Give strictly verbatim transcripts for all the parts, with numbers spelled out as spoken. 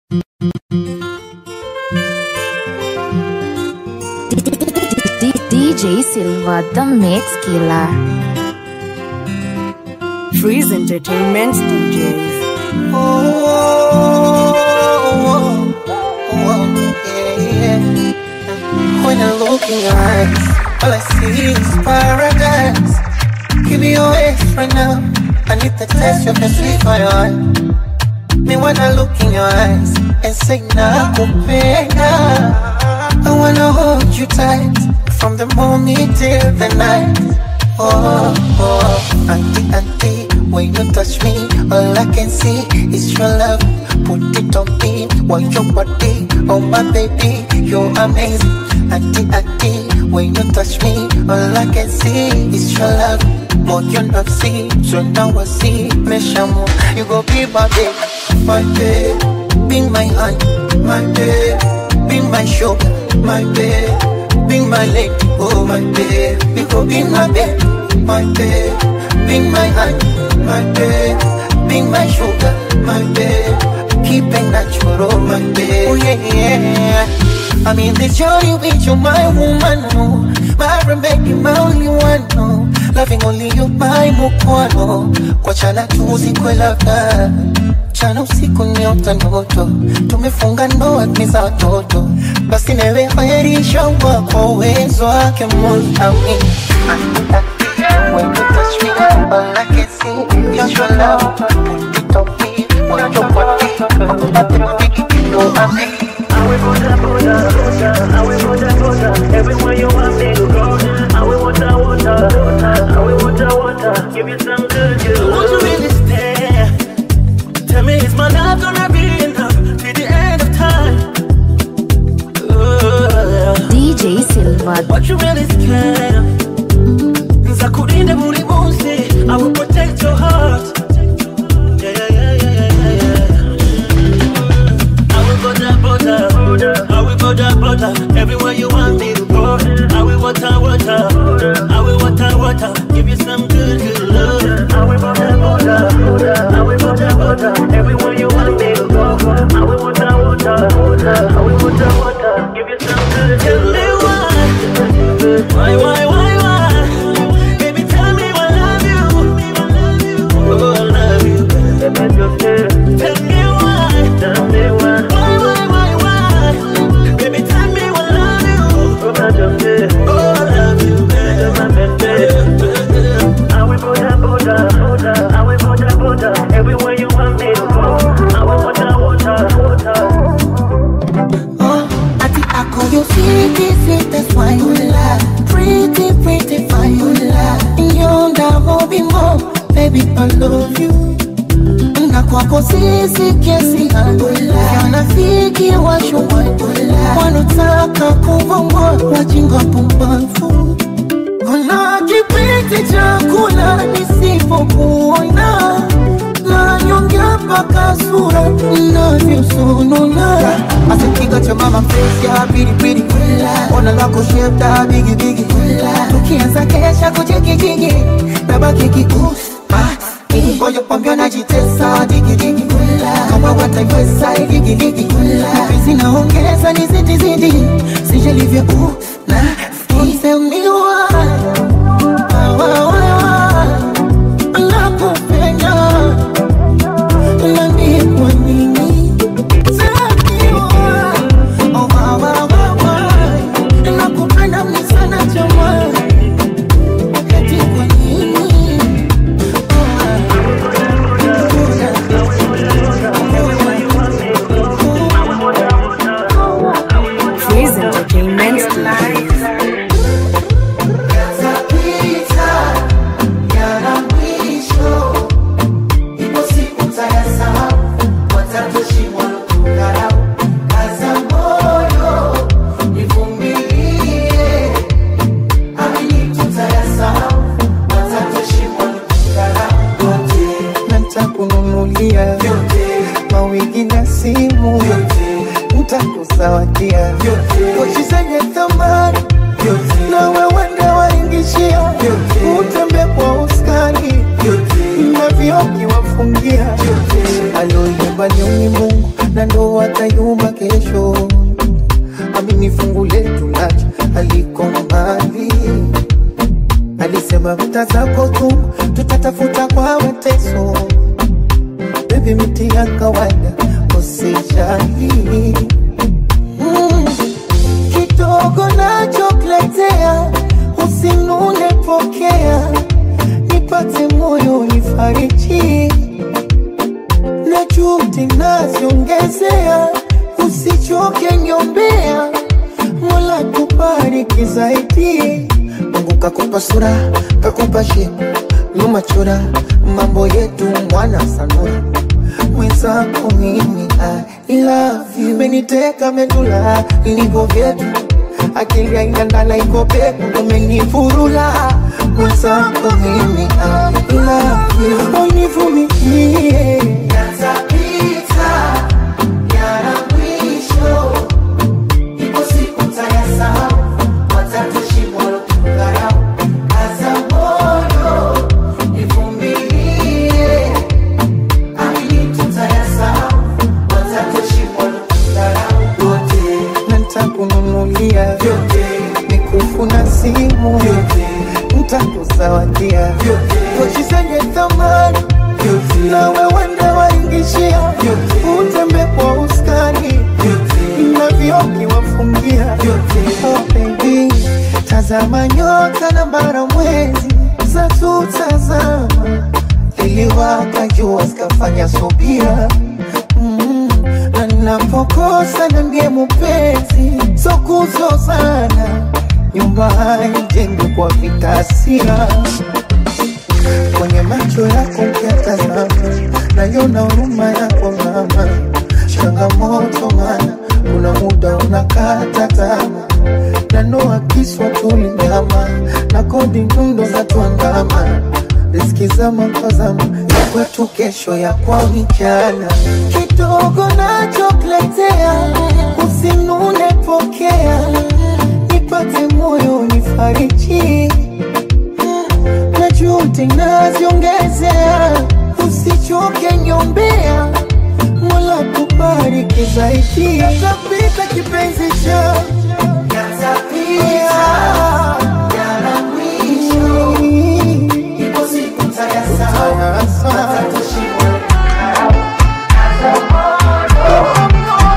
D J Silva, the Mix Killer. Freeze Entertainment D Js. Oh, oh, oh, oh, yeah, yeah. When I look in your eyes, all I see is paradise. Give me your ex right now. I need the taste of your sweet fire. Me when I look in your eyes and say nakupenda. I wanna hold you tight from the morning till the night. Oh, oh, auntie, auntie, when you touch me, all I can see is your love. Put it on me, want your body, oh my baby, you're amazing. Auntie, auntie, when you touch me, all I can see is your love. More you not see, so now I see, me shamu, you go be my baby, my baby, be my hand, my baby, be my sugar, my baby, be my lady, oh my baby, you go be my baby, my baby, be my hand, my baby, be my sugar, my baby, keep it natural, my baby, oh yeah, yeah. I'm in this journey with you, my woman, no. My baby, my only one, no. Loving only you, my mukwano. Kwa chana tuzi kwe labda. Chana usiku nyota noto. Tumefunga ndoa kniza watoto. Basi newe khairisha wako uwezo wake Mungu amin. When you touch me, all I can see is your love. Put it on me, want your body. You know I'm in. I will water, water, water. I will water, water. Everywhere you want me to go. I will water, water, water. I will water, water. Give you some good, good. Won't you really stay? Tell me, is my love gonna be enough till the end of time? Uh, D J Silva. what you really scared of? Nzakurinde muri munsi. I will protect your heart. Yeah, yeah, yeah, yeah, yeah, yeah. I will water, water. I will water, water. Everywhere you want me to go. I will water, water. I will water, water. Give you some good, good love. I will water, water. I will water, water. Everywhere you want me to go. I will water, water. I will water, water. Give you some good, good love. Tell me why, why, why, why, why? Baby, tell me I love you. Oh, I love you. Tell me why, tell me why. Everywhere you want me to go, I will water, water, water. Oh, I think I call you sweetie, sweet, that's why you lie. Pretty, pretty, fine, you lie. You don't be more, baby, I love you. Na kwako sisi kiasi handula yanafiki washuwa wanutaka kuvongwa wajinga pumbafu. Kuna kipiti chakula nisipokuona na nyongea mpaka sura unavyosonona. Asikiga cha mama face ya pili pili ona lako shape da bigi bigi. Tukianza kesha kuchekikiki nabaki kikusi. Ngoja kwambia najitesa digi digi kama wataiweza digi digi. Mpenzi naongeza ni zidi zidi sijalivya u na tell me why, why, why, why nakupenda nani kwa nini. Tell me why, oh why, why, why, why nakupenda mimi sana jamani. Wakati kwa nini Freeze Entertainment Live. mawigi na simu nitakusawadia wachizenye thamani na wewende waingishia utembe kwa uskani na vioki wafungia aloyumba ni Mungu na ndo watayumba kesho. Amini fungu letu lacha aliko mbali, alisema vita zako tu tutatafuta kwa mateso. Baby miti ya kawaida usijali, mm. Kidogo nachokuletea usinune pokea, nipate moyo nifariji, na juhudi naziongezea, usichoke niombea, Mola kubariki zaidi. Mungu kakupa sura, kakupa shepu, nyuma chora, mambo yetu mwana sanura. Mwenzako mimi I love you, meniteka medula, niko vyetu, akili ya ingandala iko peku, umenifurula. Mwenzako mimi I love you, univumilie, yatapita, yana mwisho, ipo siku tayasahau, watatushi moyo tukarau, kaza moyo, nivumilie, amini tutayasahau, watatushi moyo tukarau, yote, nitakununulia yote, mikufu na simu yote, nitakuzawadia yote, pochi zenye thamani yote, na wewe ndio waingishia utembe kwa uskani yote, na vioki wafungia yote. Oh baby, tazama nyota na bara mwezi za tutazama, iliwaka jua zikafanya subira, mm. Na napokosa niambie mpenzi, so kuzozana, nyumba haijengwi kwa vitasia. Kwenye macho yako ukiatazama, naiona huruma yako mama. Changamoto mana, kuna muda unakata tamaa, na noa kiswa tulinyama, na kodi nundo za tuandama. Riziki zama kwa zama, ya kwetu kesho ya kwa mchana. Kidogo nachokuletea, usinune pokea, nipate moyo nifariji, na juhudi naziongezea, usichoke niombea, Mola kubariki zaidi. Yatapita kipenzi cha, yatapita, yana mwisho, ipo siku tayasahau, watatushi moyo tukarau, kaza moyo,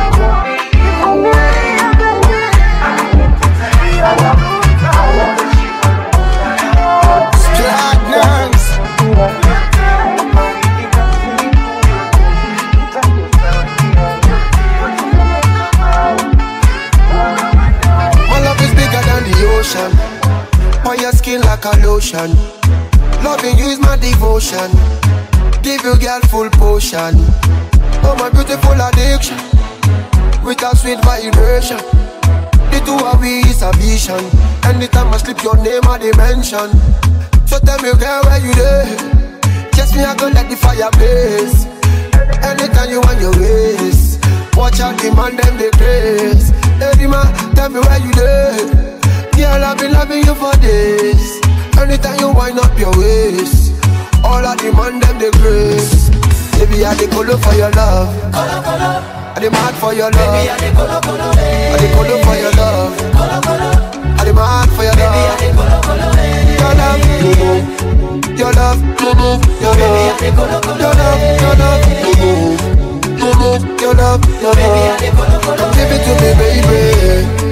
on your skin like a lotion. Loving you is my devotion. Give you girl full potion. Oh my beautiful addiction, with a sweet vibration. The two of we is a vision. Anytime I slip your name I dimension. So tell me girl where you there. Just me I go let the fire blaze. Anytime you want your ways, watch out the man them they craze. Hey man, tell me where you there. Girl, I've been loving you for days. Anytime you wind up your waist, all I demand them the grace. Baby, I dey colo for your love. Colo, colo. I dey mad for your love. Baby, I dey colo, colo, hey. I dey colo for your love. Colo, colo. I dey mad for your love. Baby, I dey colo, colo, hey. Your love, mm-hmm. Your love, mm-hmm. Your love, baby, I dey colo, colo, your love, hey. Your love, mm-hmm. Mm-hmm. Your love, your baby, love. I dey colo, colo, come give it to me, baby.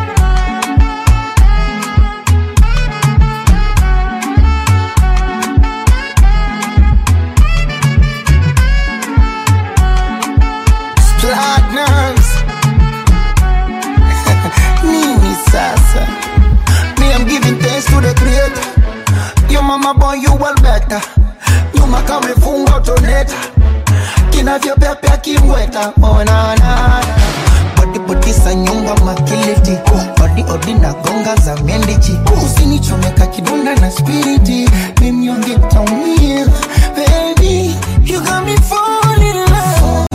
Nini sasa, me I'm giving thanks to the creator. Your mama born you well better. Nyuma kama funga utoneta, kinavyo pepe kimweta. Oh na na, body body sa nyumba makiliti, body odi na gonga za mendichi. Usinichomeka kidonda na spiriti, mimi yonge taumia. Baby, you got me falling in love.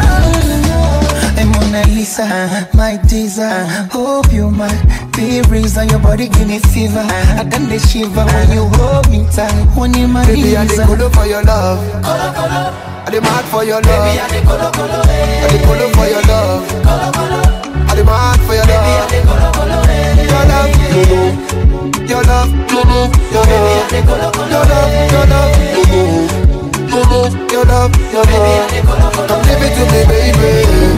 Lisa, my teaser, hope you might be reason Cause on your body give me fever. I done the shiver when you hold me tight. When you my baby, I dey colo for your love. Colo, colo. I dey mad for your love. Baby, I dey colo, colo, eh. I dey colo for your love. Colo, colo. I dey mad for your love. Baby, I dey colo, colo, eh. Your love, you know. Your love, you know. Your love, baby, I dey colo, colo, your love, your love, you know. You know, your love, your love. Baby, I dey colo, colo, come give it to me, baby.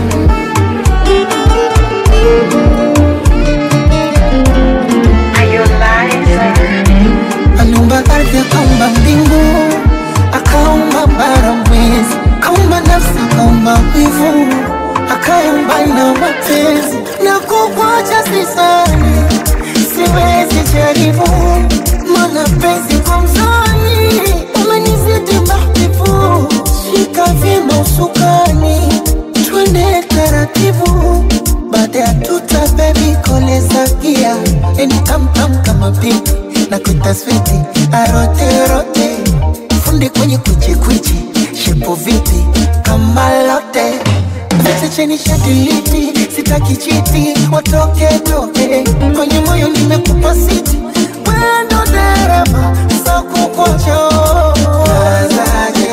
Aliumba ardhi akaumba mbingu, akaumba bara mwezi, akaumba nafsi, akaumba wivu, akaumba na mapenzi. Na kukuacha sisani, siwezi jaribu, maana penzi kwa mzani umenizidi mahbibu. Shika vyema usukani, twende taratibu, baada ya tuta baby koleza gia. Eni tam tam kama pipi na kuita switi arote rote, fundi kwenye kuchi kuchi, shepo viti kama lote. Vete cheni shadiliti, sitaki chiti, watoke toke, kwenye moyo nimekupa siti. Wendo dereva, saku kwacho Nazaje,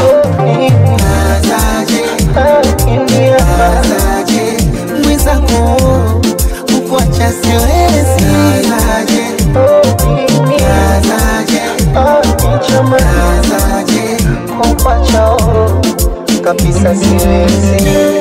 nazaje, nazaje, mwizako kukwacha siwezi. Nazaje, nazaje, nazaje, kukwacha kabisa siwezi.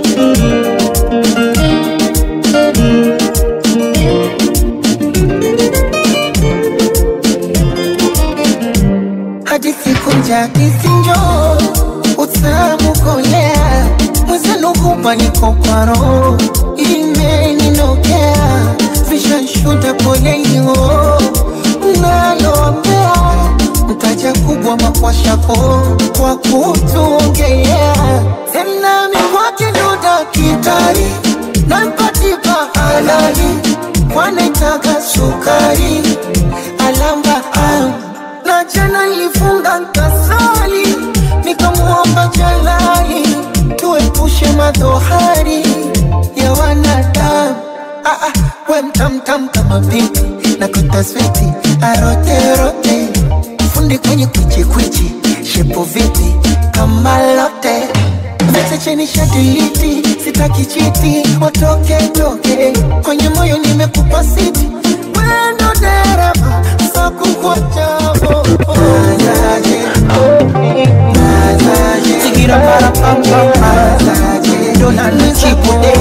Hadithi kunja hadithi njoo, utamu kolea, mwezenu hupa niko kwa roho, imeninokea, vishanshuda pole nyo, unaloambea, mtaja kubwa makwashako, kwa kutuongea, tena mikwake ndo dakitari, na mpatipa halali, wanaitaka sukari, alamba amu. Na jana nilifunga nkasali, nikamuomba jalali, tuepushe madhohari ya wanadamu. Ah ah, we mtam tam kama binti, na kutaswiti arote rote, fundi kwenye kwichi kwichi, shepo viti kama lote. Vete cheni shadiliti, sitaki chiti, watoke toke, kwenye moyo nimekupa siti. Wendo dereva, saku kwa chavo. Nazaje, nazaje, sigira para pam pam. Nazaje, dona nichipo de.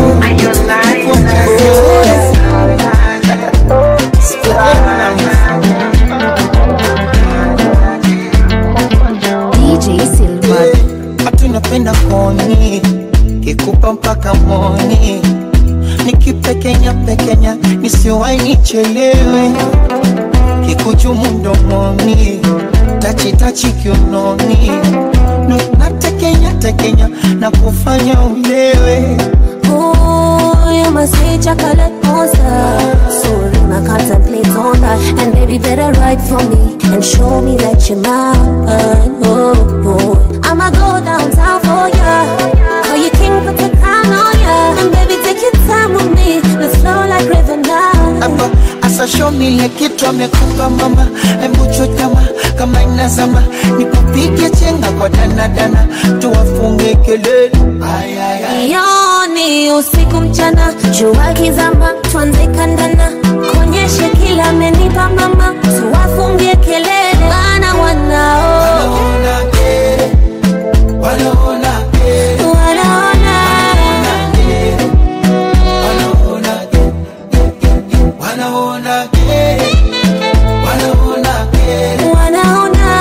D J Silva. Hatunapenda koni, kikupa mpaka moni, nikipekenya pekenya, nisiwai nichelewe, kikuchumu mdomoni, tachi tachi kiunoni, natekenya tekenya, na kufanya ulewe. Oh, you must say chocolate monster. So I contemplate on that. And baby, better write for me and show me that you're mine. Oh, oh. I'ma go downtown for ya. Call you king, put the crown on ya. And baby, take your time with me. Let's flow like river now. Aba, asa show me le kitu amekupa mama, embu chutama kama inazama, nikupige chenga kwa dana dana, tuwafunge kelele. Ay ay ay. Yoni usiku mchana, jua kizama, tuanze kandana, konyeshe kila amenipa mama, tuwafungie kelele, wana wanao Wanaona ke, wanaona ke, wanaona wanaona ke, wanaona ke, wanaona ke, wanaona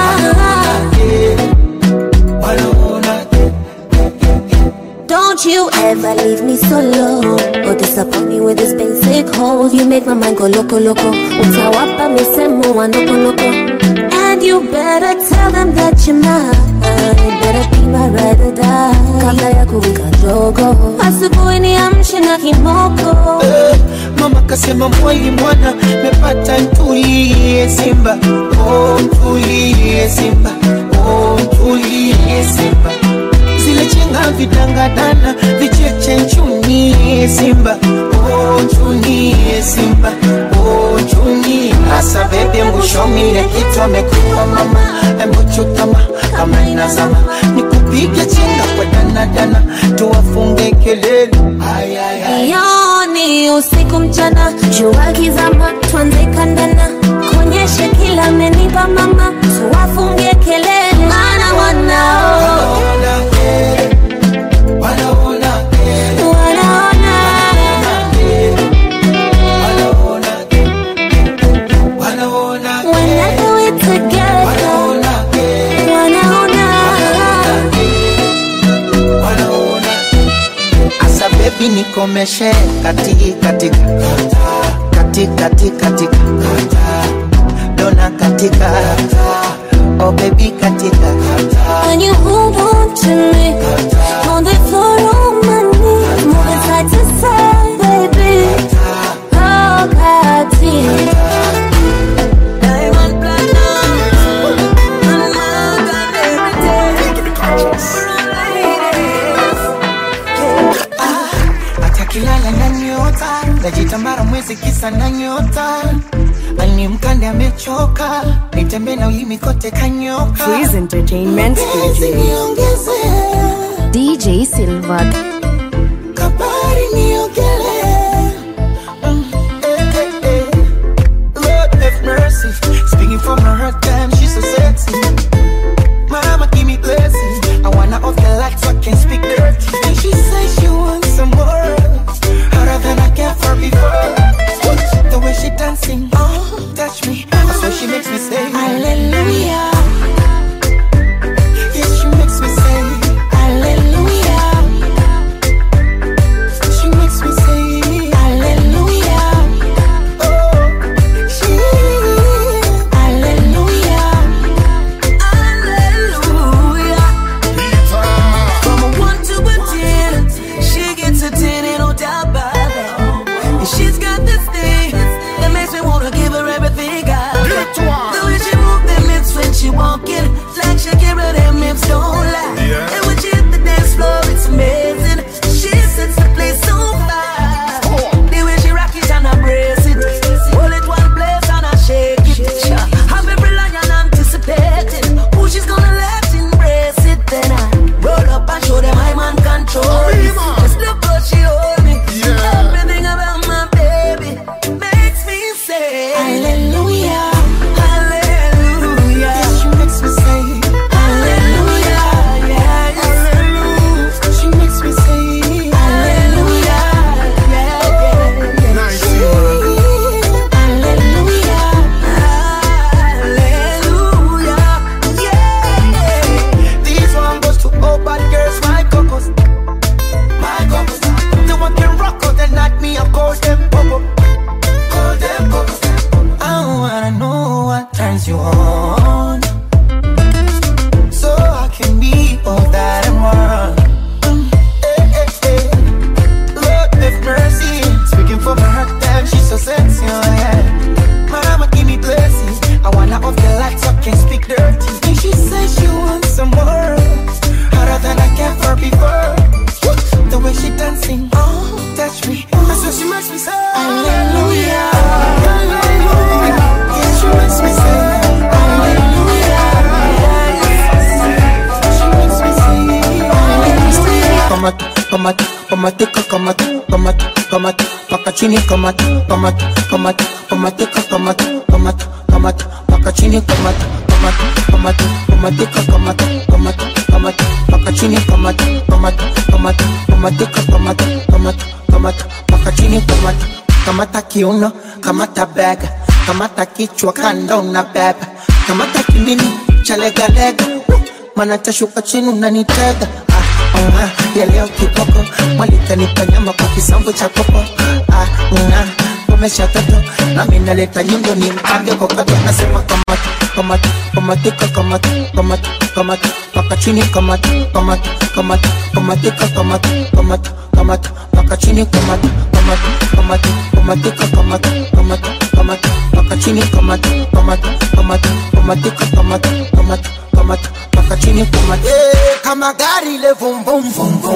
wanaona ke. Don't you ever leave me solo or disappoint me with this basic hole. You make my mind go loco loco. Utawapa misemo wa noko noko. And you better tell them that you're mine. Better be my ride or die. Kabla ya kuwika jogo, asubuhi niamshe na kimoko. Eh, mama kasema mwali mwana, mepata ntulie Simba. Oh ntulie Simba, oh ntulie Simba. Zile chenga vidangadana, vicheche nchunie Simba. Oh nchunie Simba, oh huzuni. Asa baby mbu show me ile kitu amekupa mama. Embu chutama kama inazama, nikupige chenga kwa dana dana, tuwafunge kelele. Ay ay ay. Yoni usiku mchana, jua kizama, tuanze kandana, kuonyeshe kila amenipa mama, tuwafunge kelele. Mana wanao nikomeshe kati katika kati kati katika dona katika oh baby katika when you hold on to me on the floor on my knees, moving side to side baby, oh katika diamond platinum and I got everything. Kilala na nyota, najitambara mwezi kisa na nyota. Ani mkande amechoka, nitembe na ulimi kote kanyoka. Freeze Entertainment D J. D J Silva. Kabari niogele. Mm, eh, eh, eh. Lord have mercy, speaking from her heart, damn she's so sexy. Mama give me blessings, I wanna off the lights so I can speak dirty. And she says she wants some more, harder than I can for before. The way she dancing, oh, touch me, that's why she makes me say hallelujah. Yeah, she makes me say hallelujah. She makes me say hallelujah. Oh, she hallelujah. Hallelujah. From a one to a ten, she gets a ten and no doubt about that. And she's got this thing that makes me wanna give her everything I got. The way she move them hips when she walking, like Shakira, them hips don't lie. Yeah. And when she hit the dance floor, it's amazing. She sets the place so far. Oh. The way she rock it and I brace it, hold it one place and I shake it. I'm every lion anticipating who she's gonna let embrace it. Then I roll up and show them I'm on control. Just look how she hold me. Yeah. Everything about my baby makes me say hallelujah, hallelujah. Yeah, she makes me say hallelujah, yeah, hallelujah. She makes me say hallelujah, yeah, yeah, yeah. Nice. Hallelujah, hallelujah, yeah. This one goes to all bad girls, my cocos, my cocos. The one can rock out and knock me, I call them popo, call them popo. I wanna know what turns you on, so I can be all that I want. Mm, eh, eh, eh. Lord have mercy, speaking from her heart, damn she's so sexy, oh yeah. Mama give me blessings, I wanna off the lights so I can speak dirty. And she says she wants some more, harder than I can for before. The way she dancing, oh, touch me, that's what she makes me say hallelujah, hallelujah. Yeah, she makes me say hallelujah. She makes me say hallelujah. Come at, come at, come at, come at, come at, come at, paka chini, come at, come at, come at, come at, come at, come at, come at, paka chini, come at, come at, come at, come at, come at, come at, come at, paka chini, come at, come at, come at, come at, come at, come at, come at, paka chini, come at, kamata kiuno, kamata bega, kamata kichwa kando na beba, kamata kimini, chalega lega, mana tashuka chini unanitega. Ah, ya leo kikoko, malika nipa nyama kwa kisambu cha kopo. Ah, una, umesha toto, na mina leta nyundo ni mkange kokato. Nasema kamata, kamata, kamatika, kamata, kamata, kamata, paka chini, kamata, kamata, kamata, kamatika, kamata, kamata, kamata, paka chini, kamata, kamata, kamata, kamatika, kamata, kamata, kamata, paka chini, kamata, kamata, kamata, kamatika, kamata, kamata, kamata, paka chini, kamata. Kama gari le vum vum vum vum,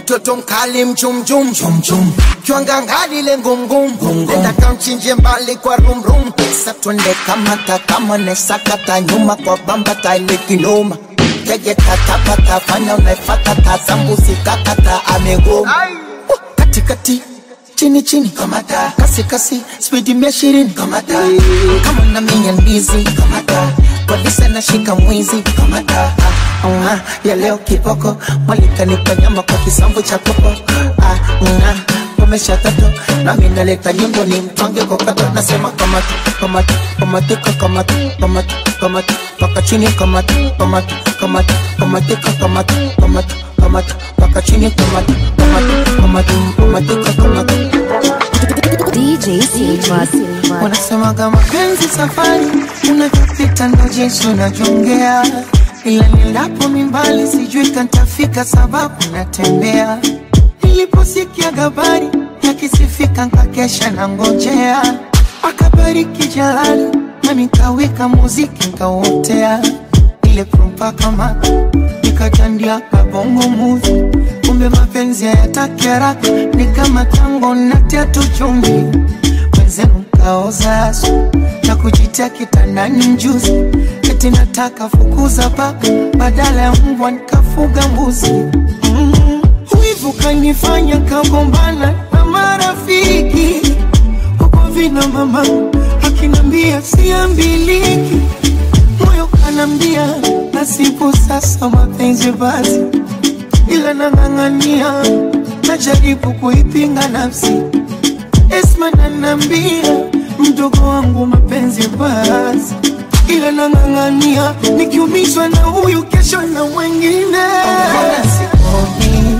mtoto mkali mchumchum chumchum, kiwangangali le ngumgum, nenda kamchinje mbali kwa rum rum. Sasa twende kamata kama nesakata nyuma kwa bamba taile kinoma. Tege katapata fanya unaifata tazambuzi kakata amegoma. Kati kati chini chini kamata, kasi kasi speedi mia ishirini kamata, kama na minya ndizi kamata, polisi anashika mwizi kamata. Ah, ya leo kiboko mwalika nipa nyama kwa kisambu cha kopo. Ah, nga pomesha tato na mimi naleta nyundo ni mtonge kwa kato. Nasema kamata kamata kamata kamata kamata kamata paka chini kamata kamata kamata kamata kamata kamata kamata paka chini kamata kamata kamata kamata kamata. D J Silva. Wanasema kama penzi safari unajipita ndo jinsi unajongea, ila nilapo mimbali sijui kantafika sababu natembea. Niliposikia habari yakisifika nkakesha na ngojea, akabariki jalali nami kaweka muziki nkauotea. Ile prumpa kama nikajandia kabongo movie, kumbe mapenzi hayataki haraka, ni kama tango natia tu chumvi. Wenzenu kaoza asu na kujitia kitandani mjuzi, eti nataka fukuza paka badala ya mbwa nikafuga mbuzi. Mm, wivu kanifanya kagombana na marafiki, huko vina mama akinambia siambiliki, moyo kanambia nasibu sasa mapenzi basi, ila nang'ang'ania najaribu kuipinga nafsi. Esma nanambia mdogo wangu mapenzi basi, ila nang'ang'ania nikiumizwa na huyu kesho na wengine. Sikomi,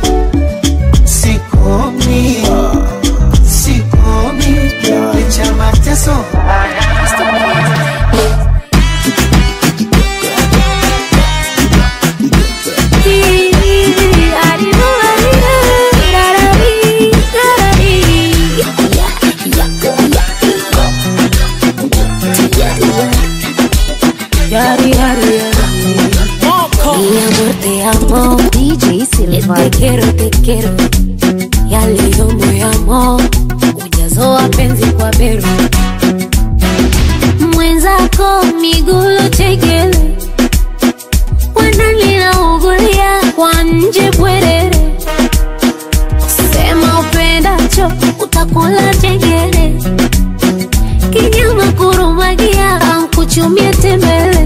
sikomi, sikomi, licha mateso. Yari yari yari, mi amor te amo. D J Silva. Te quiero te quiero, ya leo moyo ujazo wa penzi kwa beru. Mwenzako migulo chekele, wanalina ugulia kwa nje bwerere. Sema upendacho utakula chekele, kinyama kurumagia kuchumia tembele.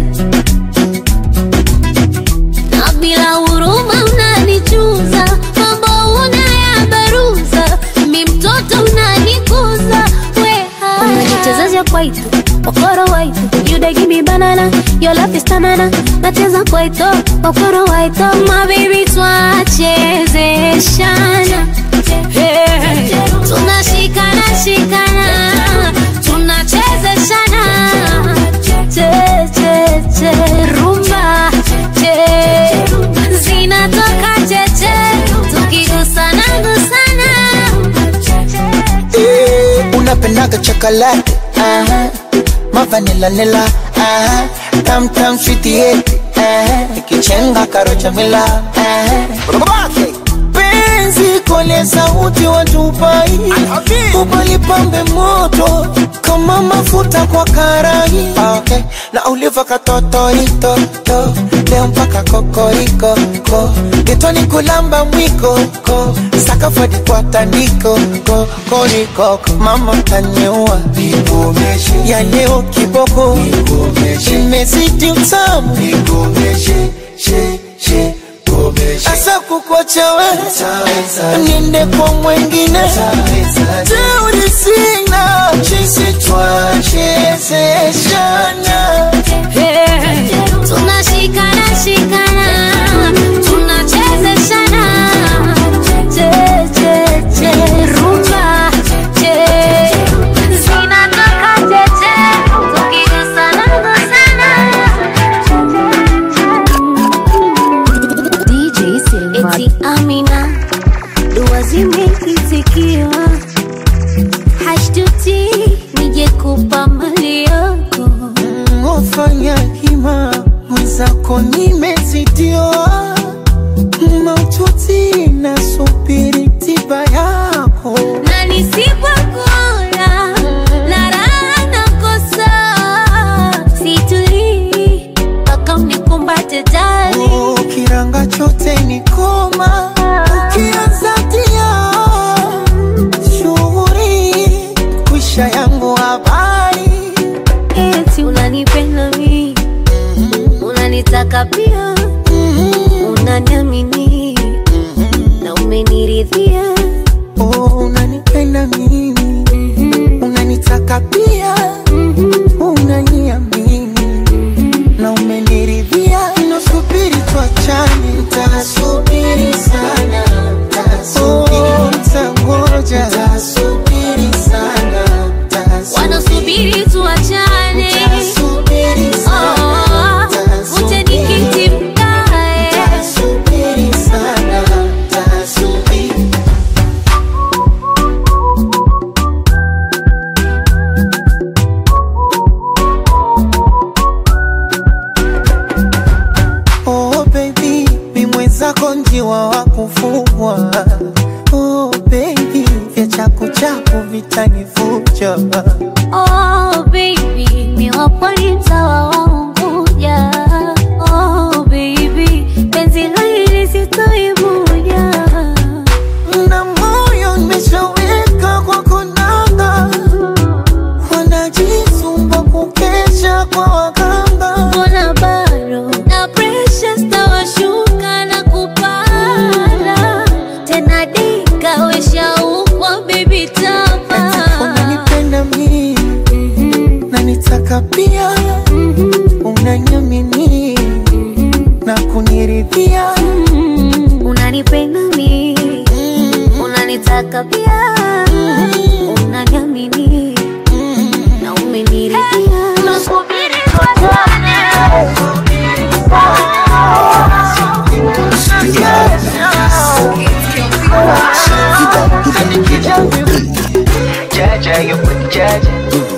Na bila huruma unanichuza, mambo unayabaruza, mi mtoto unanikuza. Weha unanichezesha kwaito, okoro waito, you dey give me banana, your love is tanana. Nacheza kwaito, okoro waito, my baby twachezeshana. Hey, tunashikana shikana, tunachezeshana. Che che che rumba che, zinatoka che che, tukigusana gusana. Eh, unapendaga chocolate, aha, mavanilla nila, aha, tam tam sweetie yeti, aha, ikichenga karocha mila, aha. Penzi kole sauti wa Dubai, ubali pambe moto kama mafuta kwa karai. Okay, na uliva katoto ito to, leo mpaka kokoriko ko, getoni kulamba mwiko ko, sakafadi kwa tandiko ko, koriko ko. Mama tanyua ya leo kiboko, imezidi utamu, she she asa kukwacha we niende kwa mwengine. Teuri sina chisi twachezeshana. Hey, tunashikana shikana, tunachezeshana. Che che che rumba che, zinatoka che che, tukigusana gusana. D J Silva. Eti Amina, dua zimeitikiwa, hashtuti nije kupa mali yako. Wafanya hima mwenzako nimezidiwa, maututi na supi konjiwa wa kufugwa. Oh baby, vya chaku chaku vitanifucha. Oh baby, mi wapwani mtawa waunguja. Oh baby, penzi hili sitoibuja. Na moyo nimeshaweka kwa konanga, wanajisumba kukesha kwa waganga. Mbona bado na pressure stawashuka na kupanda. Tena dika wesha ukwa baby tapa. Unanipenda mimi, mm-hmm. na nitaka pia, mm-hmm. unaniamini, mm-hmm. na kuniridhia, mm-hmm. unanipenda mimi, mm-hmm. unanitaka pia, mm-hmm. unaniamini, mm-hmm. na umeniridhia. Nasubiri kwa sana. Jaja, your booty jaja.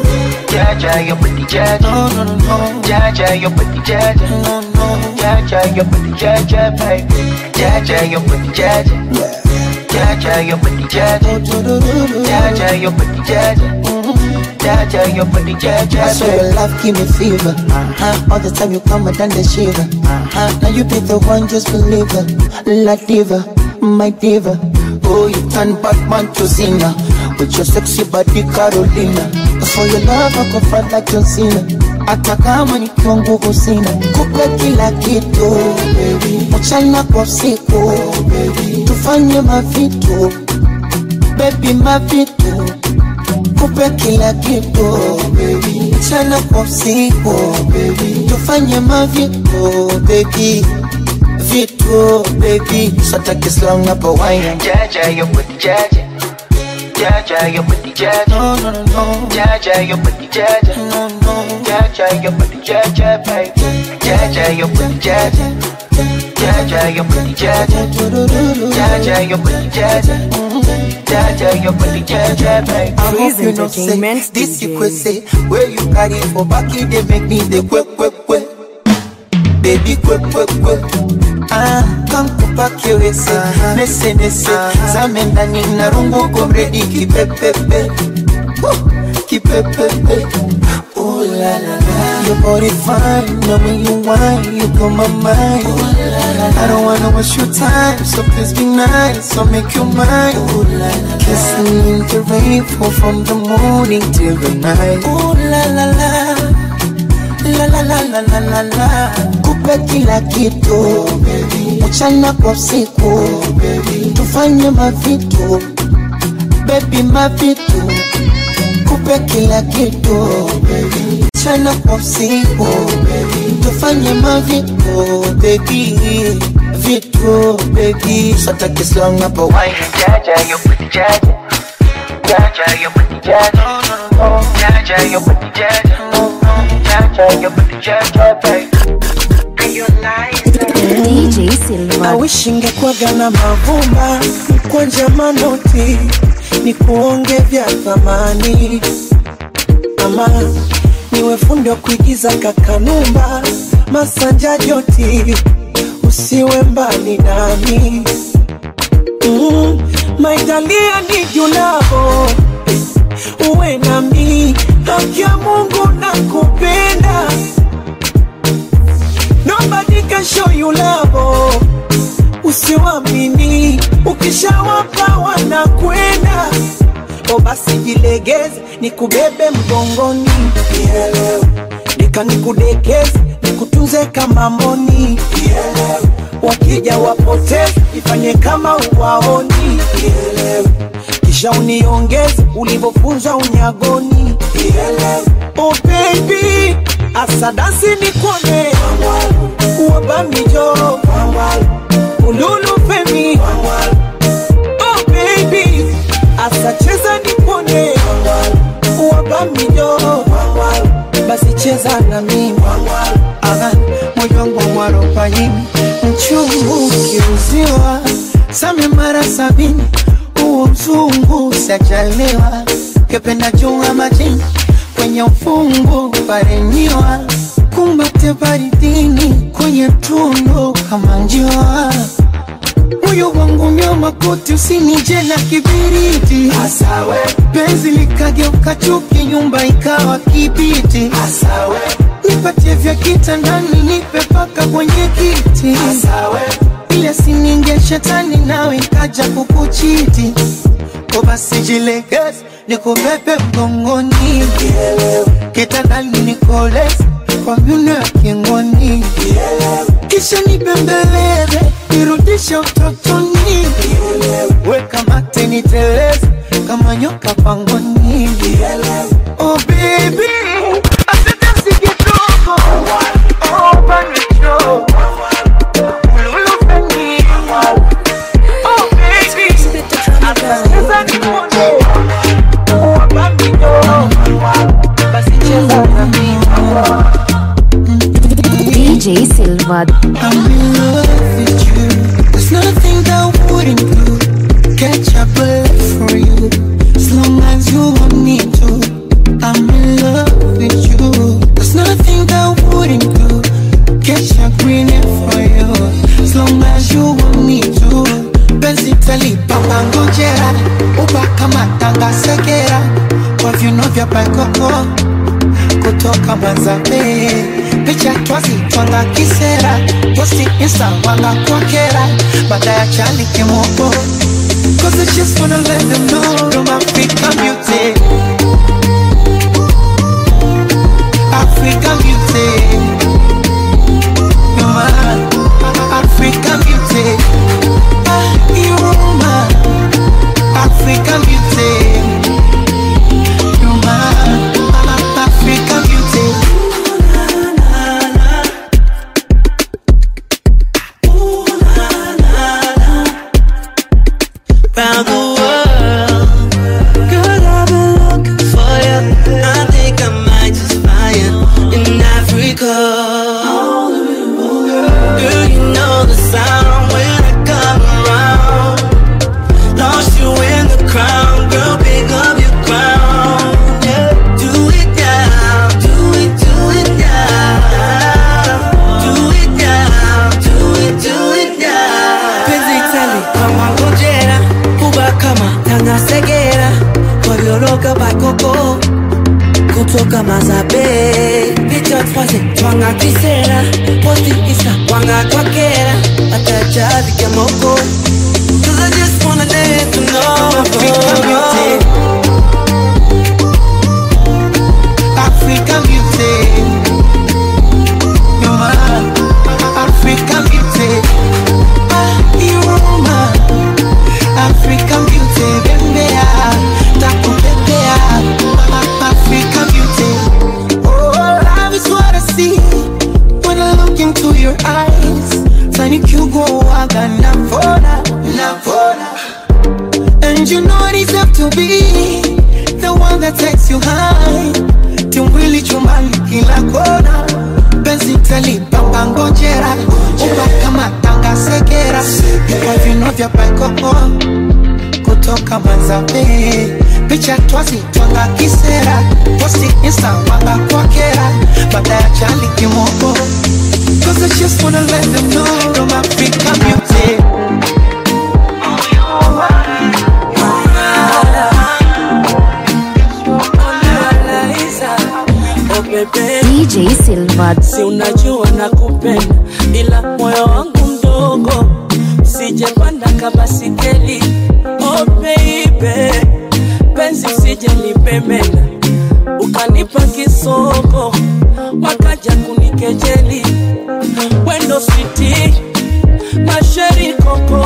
Jaja, your booty jaja. No, no, no, no. Jaja, your booty jaja. No, no. Jaja, your booty jaja, baby. Jaja, your booty jaja. Jaja, your booty jaja. Jaja, your booty jaja. Jaja, your booty jaja. I swear your love give me fever. Uh-huh. All the time you come and done the shiver. Uh-huh. Now you be the one, just believe it. La diva, my diva. Oh, you turn Batman to Zina with your sexy body Carolina. For your love I go fight like John Cena. Hata kama nikiwa nguvu sina, kupe kila kitu baby, mchana kwa usiku baby, tufanye mavitu baby, mavitu, kupe kila kitu baby, mchana kwa usiku baby, tufanye mavitu baby, vitu baby, so take it slow up a wine. Jaja, your booty jaja. Jaja, your booty jaja. No, no, no, no. Jaja, your booty jaja. No, no. Jaja, your booty jaja, baby. Jaja, your booty jaja. Jaja, your booty jaja. Jaja, your booty jaja. Jaja, your booty jaja, baby. I hope you know say this you could say where you carry for back you they make me the quick quick quick baby quick quick quick. Ah, come kupake wese, uh-huh. nese nese, uh-huh. Zame ndani na rungu komredi kipepepe, uh, kipepepe. Oh la la la, your body fine, know when you whine, you blow my mind. Oh la la la, I don't wanna waste your time, so please be nice, so make you mine. Oh la la la, kiss me in the rain, fall from the morning till the night. Oh la la la. La la la la la la la, kupe kila kitu baby, mchana kwa usiku baby, tufanye mavitu baby, mavitu, kupe kila kitu baby, mchana kwa usiku baby, tufanye mavitu baby, vitu baby, so take it slow up a wine. Jaja, your booty jaja. Jaja, your booty jaja. Jaja, your booty jaja. Jaja, your booty jaja, baby. D J Silva. I wish ingekuwaga na mavumba mkwanja manoti ni kuonge vya thamani, ama niwe fundi wa kuigiza kakanumba masanja joti, usiwe mbali nami. Mm, maitalia ni julavo uwe nami, haki ya Mungu nakupenda. Nobody can show you love, usiwamini, ukishawapa wanakwenda. O basi jilegeze, nikubebe mgongoni, nielewe, nika nikudekeze, nikutunze kama mboni, nielewe, wakija wapoteze, nifanye kama uwaoni, nielewe, kisha uniongeze, ulivofunza unyagoni, nielewe. Oh baby, asadasi nikone, uwabamijo, ululu femi. Oh baby, asacheza nikone, uwabamijo, basi cheza na mimi. Aha, moyo wangu mwaropa nyingi, mchungu kiuziwa, same mara sabini, uo mzungu sajalewa, kependa chunga majini, kwenye ufungu parenyiwa, kumbate baridini, kwenye tundu kama njiwa. makuti usinije na kibiriti. Asawe penzi likageuka chuki, nyumba ikawa kibiti. Asawe nipatie vya kitandani, nipe paka kwenye kiti. Asawe ile sininge shetani nawe kaja kukuchiti. Kwa basi jilegeze nikubebe mgongoni, kitandani nikoleze kwa mune ya kingoni. Kisha nibembeleze nirudishe utotoni, weka mate niteleze kama nyoka pangoni. Oh baby, asante sikitoko, oh panicho, ululu feni. Oh baby, asante sikitoko, oh panicho, basi cheza na mimi. D J Silva. I'm in love with you. There's nothing that I wouldn't do. Catch a bullet for you, as long as you want me to. I'm in love with you. There's nothing that I wouldn't do. Catch a green for you, as long as you want me to. Benzi tali papa ngojera, uba kama tanga sekera. Kwa viuno vya paikoko, kutoka Manzabe. Picha twazi twanga kisera, posti insta wanga kwa kera, baada ya chali kimoko. Cause I just wanna let them know I'm African beauty, African beauty. You're my African beauty. Ah, you're my African beauty. You're my African beauty. Round the world, girl, I've been looking for you. I think I might just find you in Africa. Girl, you know the sound when I come around. Lost you in the crowd, girl, pick up your crown. Yeah. Do it now, do it, do it now. Do it now, do it, do it now. Penzi tali, kama ngojera, kama tanga segera, kwa violoka bakoko, kutoka Manzabe. Picha twazi twanga kisera, posti insta wanga kwa kera, atachazi kimoko. Cause I just wanna let you know African beauty, African beauty. You're my African beauty. Ah, you're my African beauty, bembea, taku bembea, African beauty. Oh, love is what I see when I look into your eyes. Tani kugo waga navona, navona. And you know it deserve to be the one that takes you high. Tumwili chumali kila kona, benzi tali papa ngojera, uba kama tanga segera, kwa vino vya paikoko, kutoka Manzabe. Picha twazi twanga kisera, posti insta wanga kwa kera, baada ya chali kimoko. Cause I just wanna let them know I'm African beauty. D J Silva. Si unajua nakupenda, ila moyo wangu mdogo, sijapanda kabasikeli. Oh baby, penzi usije nipemena, ukanipa kisoko, wakaja kunikejeli. Wendo sweetie, masheri koko,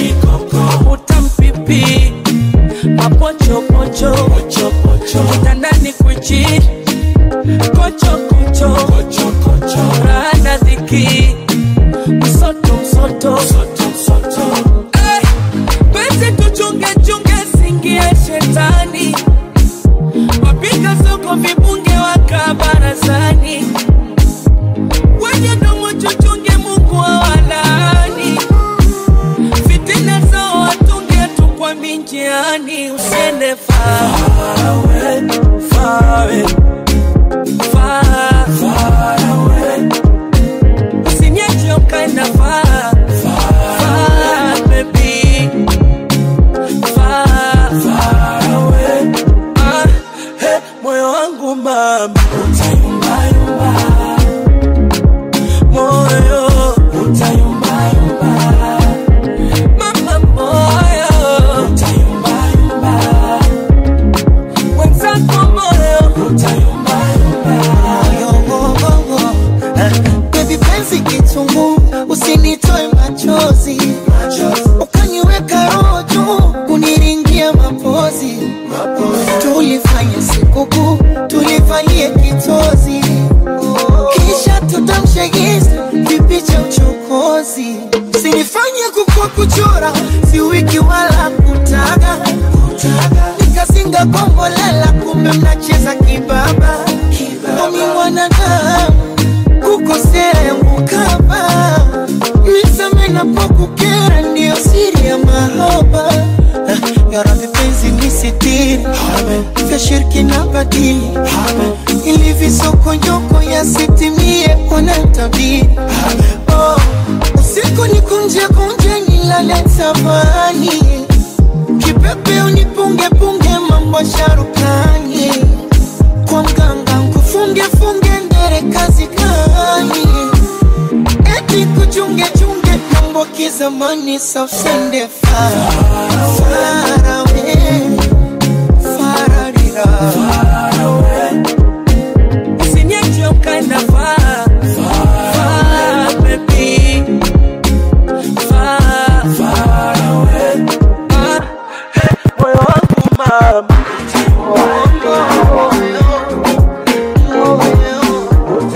utampipi, mapocho pocho, kitandani kuchi, kocho kocho, kocho kocho, rana dhiki, msoto msoto, hey, penzi tuchunge chunge singie shetani, wapiga soko vibunge waka barazani, wenye domo chuchunge Mungu wa walani, fitina zao watunge tu kwa minjiani, usiende far away, far away. Far, far away. Usinyache ukaenda far, far, far, baby. kwangu kwa kuchora, si wiki wala kutaga, kutaga. Nikazinga kombolela, kumbe mnacheza kibaba, kibaba. Omi wanadamu, kukosea yangu kaba, nisame na pokukera, ndiyo siri ya mahaba. Ya Rabbi penzi nisitiri, vya shirki na badili, ili visoko nyoko ya sitimie ona tabiri. Oh, usiku nikunje kunje nilale tabani, kipepe unipunge punge mambo sharukani, kwa mganga nkufunge funge ndere kazi kani, eti kuchunge chunge mambo kizamani safsende far, far away, far away, far away. Usinyeche ukaenda far, far baby, far, far away. Ah, hey, moyo wangu mama, oh no, oh no.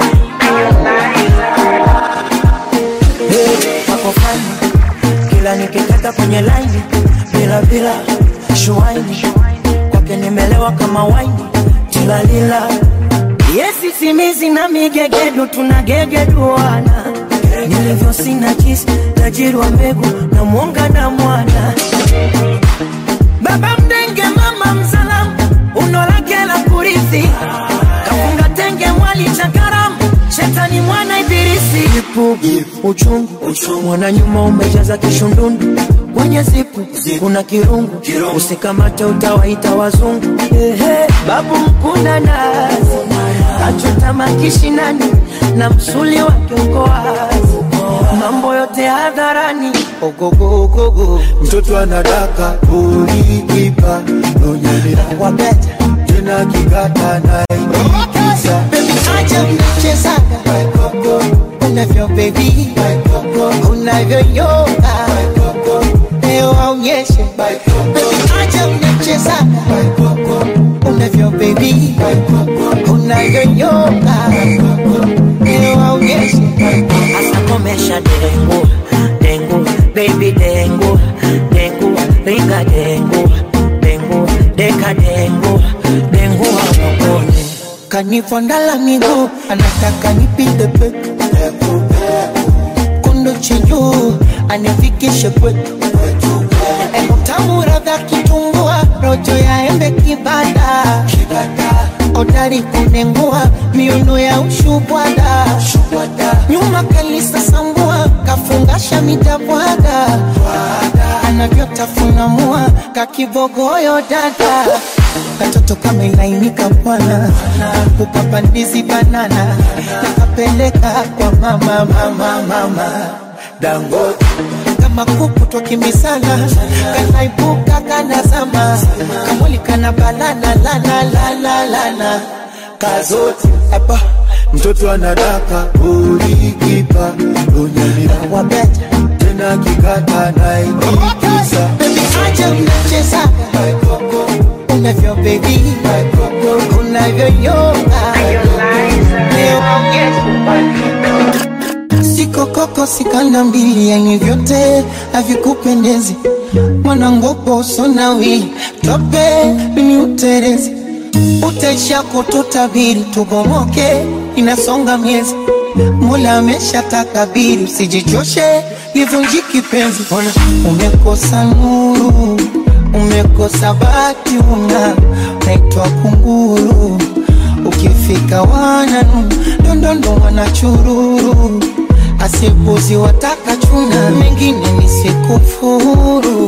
Hey, hapo fani, kila nikikata kwenye line, bila bila shuwaini, kwake nimelewa kama waini, tilalila. Yesi simizi na migegedu tunagegeduana, nilivyo sina kisi, tajiri wa mbegu na mwonga na mwana. Baba mdenge mama msalamu, unolake la kurithi, kafunga tenge mwali chakaramu, shetani mwana ibilisi. Ipu, uchungu, mwana nyuma umejaza kishundundu, kwenye zipu, kuna kirungu, usikamate utawaita wazungu. Ehe, babu mkuna nazi, kachota makishinani, na msuli wake uko wazi, mambo yote hadharani. Ogogo ogogo, Mtoto anadaka ulikipa Nonyelea wabeta tena kikata na ikisa. baby acha mchezaga, unavyo baby, unavyo yoga, leo aonyeshe. Baby acha mchezaga, unavyo baby, unavyo yoga, leo aonyeshe. Asa komesha dengu, dengu, baby dengu, dengu, ringa dengu, dengu, deka dengu, dengu wakone. Kanifondala miguu, anataka nipite peku, kundo chenju, anifikishe kwetu. Emu tamu radha kitumbua, rojo ya embe kibada, odari kunengua, miuno ya ushubwada, nyuma kalisa sambua, kafungasha mitabwada, anavyotafuna mua, kakibogoyo dada. Katoto kama ilainika bwana, kukapandizi banana, nakapeleka kwa mama, mama, mama Dangote. Kama kuku twakimbizana, kanaibuka kanazama, kamwili kana banana, lana, lana, lana kazote. Apa Mtoto anadaka ulikipa Nonyelea wabeta tena kikata na ikisa. baby acha mchezaga, unavyo baby, unavyo yoga, leo siko koko sikanda mbili, yani vyote havikupendezi. Mwanangopo usonawi, tope mimi uterezi, utaisha kututabiri, tubomoke inasonga miezi. Mola amesha takabiri, usijichoshe livunjiki penzi. Ona umekosa nuru, umekosa bati, una naitwa kunguru, ukifika wananu dondondo wanachururu, asipuzi wataka chuna, mengine nisikufuru.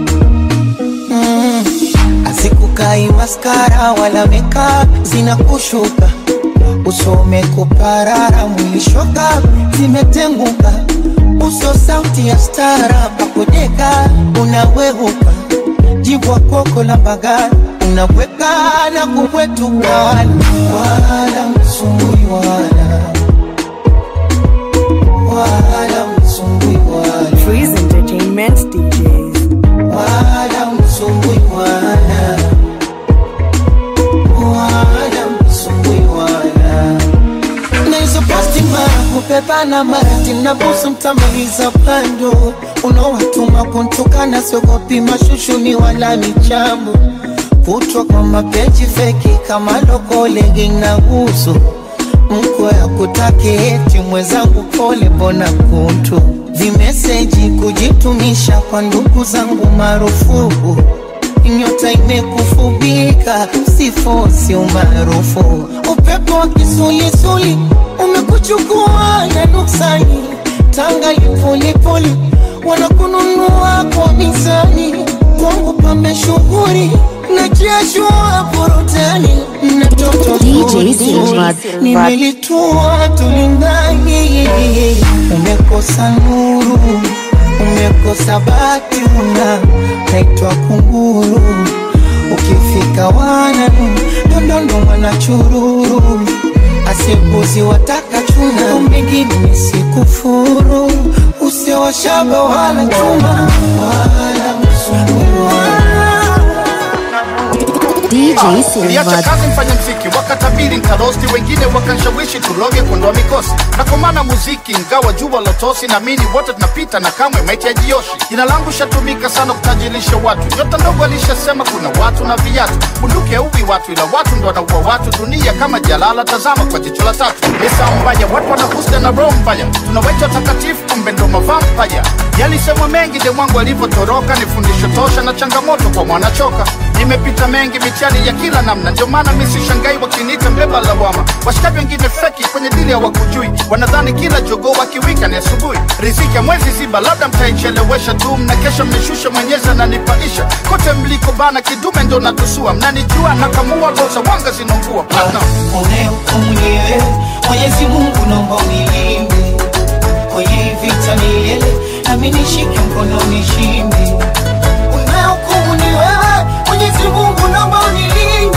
mm. Asikukai maskara wala meka zina kushuka, usome kuparara mwishoka zimetenguka, uso sauti ya stara pakudeka unawehuka, jibwa koko la bagara unaweka na kubwetuka, wala wala msumbui wala wala msumbui wala Freeze Entertainment D Js. wala msumbui wala wala msumbui wala. Na hizo pasti mara kupepa sana marati na busu mtamaliza pando. Unawatuma kuntukana siogopi mashushuni wala michambo. Kutwa kwa mapeji feki kama loko legi na uso. Mkwe ya kutake eti mwezangu pole bona kuntu. Vimeseji kujitumisha kwa ndugu zangu marufuku. Nyota imekufubika sifosi umarufu. Upepo wa kisulisuli umekuchukua na nuksani. Tanga lipulipuli wanakununua kwa mizani. Kwangu pameshughuri na kiashua burutani. Na toto D J Silvad nimelitua tulindani. Umekosa nuru, umekosa bati una naitwa kunguru. Ukifika wana dondondo mwana chururu. Asibuzi wataka chuna mbingini nisikufuru. Usiwa shaba wala chuma wala msumbuwa. D J Niliacha Silvad kazi mfanya mziki, wakatabiri nkarosti, wengine wakanshawishi tuloge kondoa mikosi. Na kwa maana muziki ingawa jua lotosi, na mini wote tunapita na kamwe maiti ya jioshi. Jina langu shatumika sana kutajilisha watu, nyota ndogo alishasema kuna watu na viatu. Bunduki ya uwi watu ila watu ndo wanaua watu. Dunia kama jalala tazama kwa jicho la tatu. Mesa mbaya watu wanahusda na roho mbaya, tunawaita takatifu kumbe ndo mavampaya. Yalisemwa mengi de mwangu alivotoroka, ni fundisho tosha na changamoto kwa mwanachoka. Nimepita mengi mitihani ya kila namna, ndio maana mimi sishangai wakiniita mbeba lawama. Washikaji wengine feki kwenye dili ya wakujui, wanadhani kila jogoo wakiwika ni asubuhi. Riziki ya mwezi ziba labda mtaichelewesha tu, na kesho mmeshusha Mwenyezi ananipaisha. Kote mliko bana kidume ndo natusua, mnanijua nakamua roza wanga zinongua partner. Unehukumu ni wewe Mwenyezi Mungu naomba unilinde. Kwenye vita milele nami nishike mkono nishinde. Unehukumu ni wewe Mwenyezi Mungu naomba unilinde.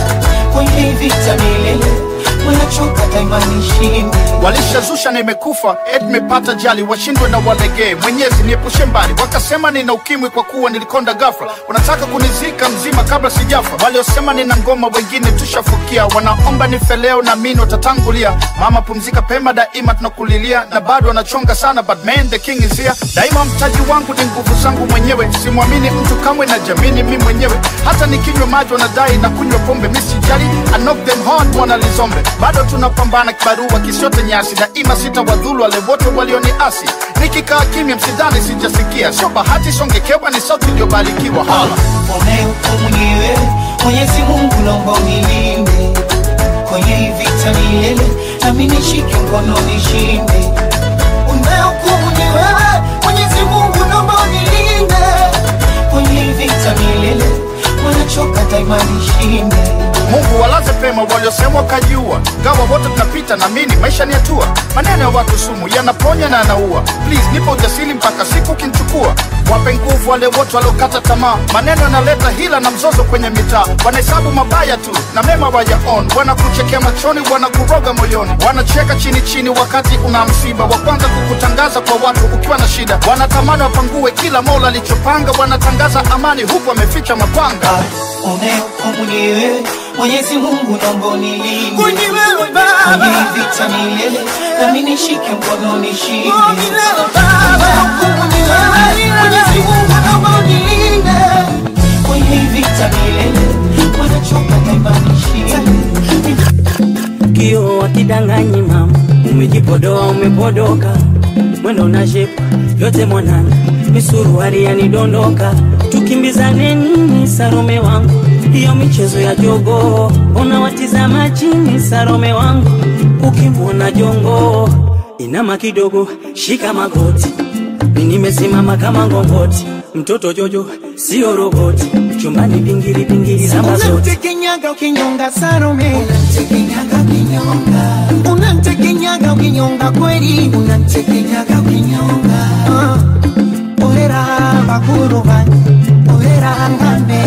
Kwenye vita milele wanachoka daima nishinde. Walishazusha nimekufa, eti nimepata jali, washindwe na walegee. Mwenyezi niepushe mbali, wakasema nina ukimwi kwa kuwa nilikonda ghafla. Wanataka kunizika mzima kabla sijafa. Waliosema nina ngoma wengine tushafukia, wanaomba nife leo na mimi watatangulia. Mama pumzika pema daima tunakulilia, na bado wanachonga sana but man the king is here. Daima mtaji wangu ni nguvu zangu mwenyewe, simwamini mtu kamwe na jamini mimi mwenyewe. Hata nikinywa maji wanadai na kunywa pombe, mimi sijali, I knock them hard wanalizombe. Bado tunapambana kibarua kisiote nyasi, daima sitawadhulu wale wote walioniasi. Nikikaa kimya msidhani sijasikia, sio bahati songekewa ni sauti iliyobarikiwa. Hala unehukumu ni wewe Mwenyezi Mungu naomba unilinde. Kwenye vita milele nami nishike mkono nishinde. Unehukumu ni wewe Mwenyezi Mungu naomba unilinde. Kwenye vita milele wanachoka daima nishinde. Mungu walaze pema waliosema wakajiua, gawa wote tunapita na mini maisha ni hatua. Maneno ya watu sumu yanaponya na yanaua. Please nipo ujasiri mpaka siku kinchukua. Wape nguvu wale wote waliokata tamaa, maneno yanaleta hila na mzozo kwenye mitaa. Wanahesabu mabaya tu na mema wayaon, wanakuchekea machoni, wanakuroga moyoni. Wanacheka chini chini wakati una msiba, wa kwanza kukutangaza kwa watu ukiwa na shida. Wanatamani wapangue kila Mola alichopanga, wanatangaza amani huku wameficha mapanga. Unehukumu ni wewe Mwenyezi Mungu naomba unilinde. Kwenye wewe Baba, kwenye vita milele nami nishike mkono nishinde. Unehukumu ni wewe Mwenyezi Mungu naomba unilinde. Kwenye vita milele wanachoka daima nishinde. Kio wakidanganyi mama, umejipodoa umepodoka. Mwendo na shepu yote mwanana, misuruari yanidondoka. Tukimbizane nini Sarome wangu, hiyo michezo ya jogo. Unawatizama chini Sarome wangu, ukimwona jongo inama kidogo shika magoti. Mimi nimesimama kama ngongoti, mtoto Jojo sio roboti. Chumbani pingiri pingiri zamba zote. Unantekenyaga ukinyonga Sarome, unantekenyaga ukinyonga. Unantekenyaga ukinyonga kweli, unantekenyaga ukinyonga. uh, Orera bakuruba, orera ngame,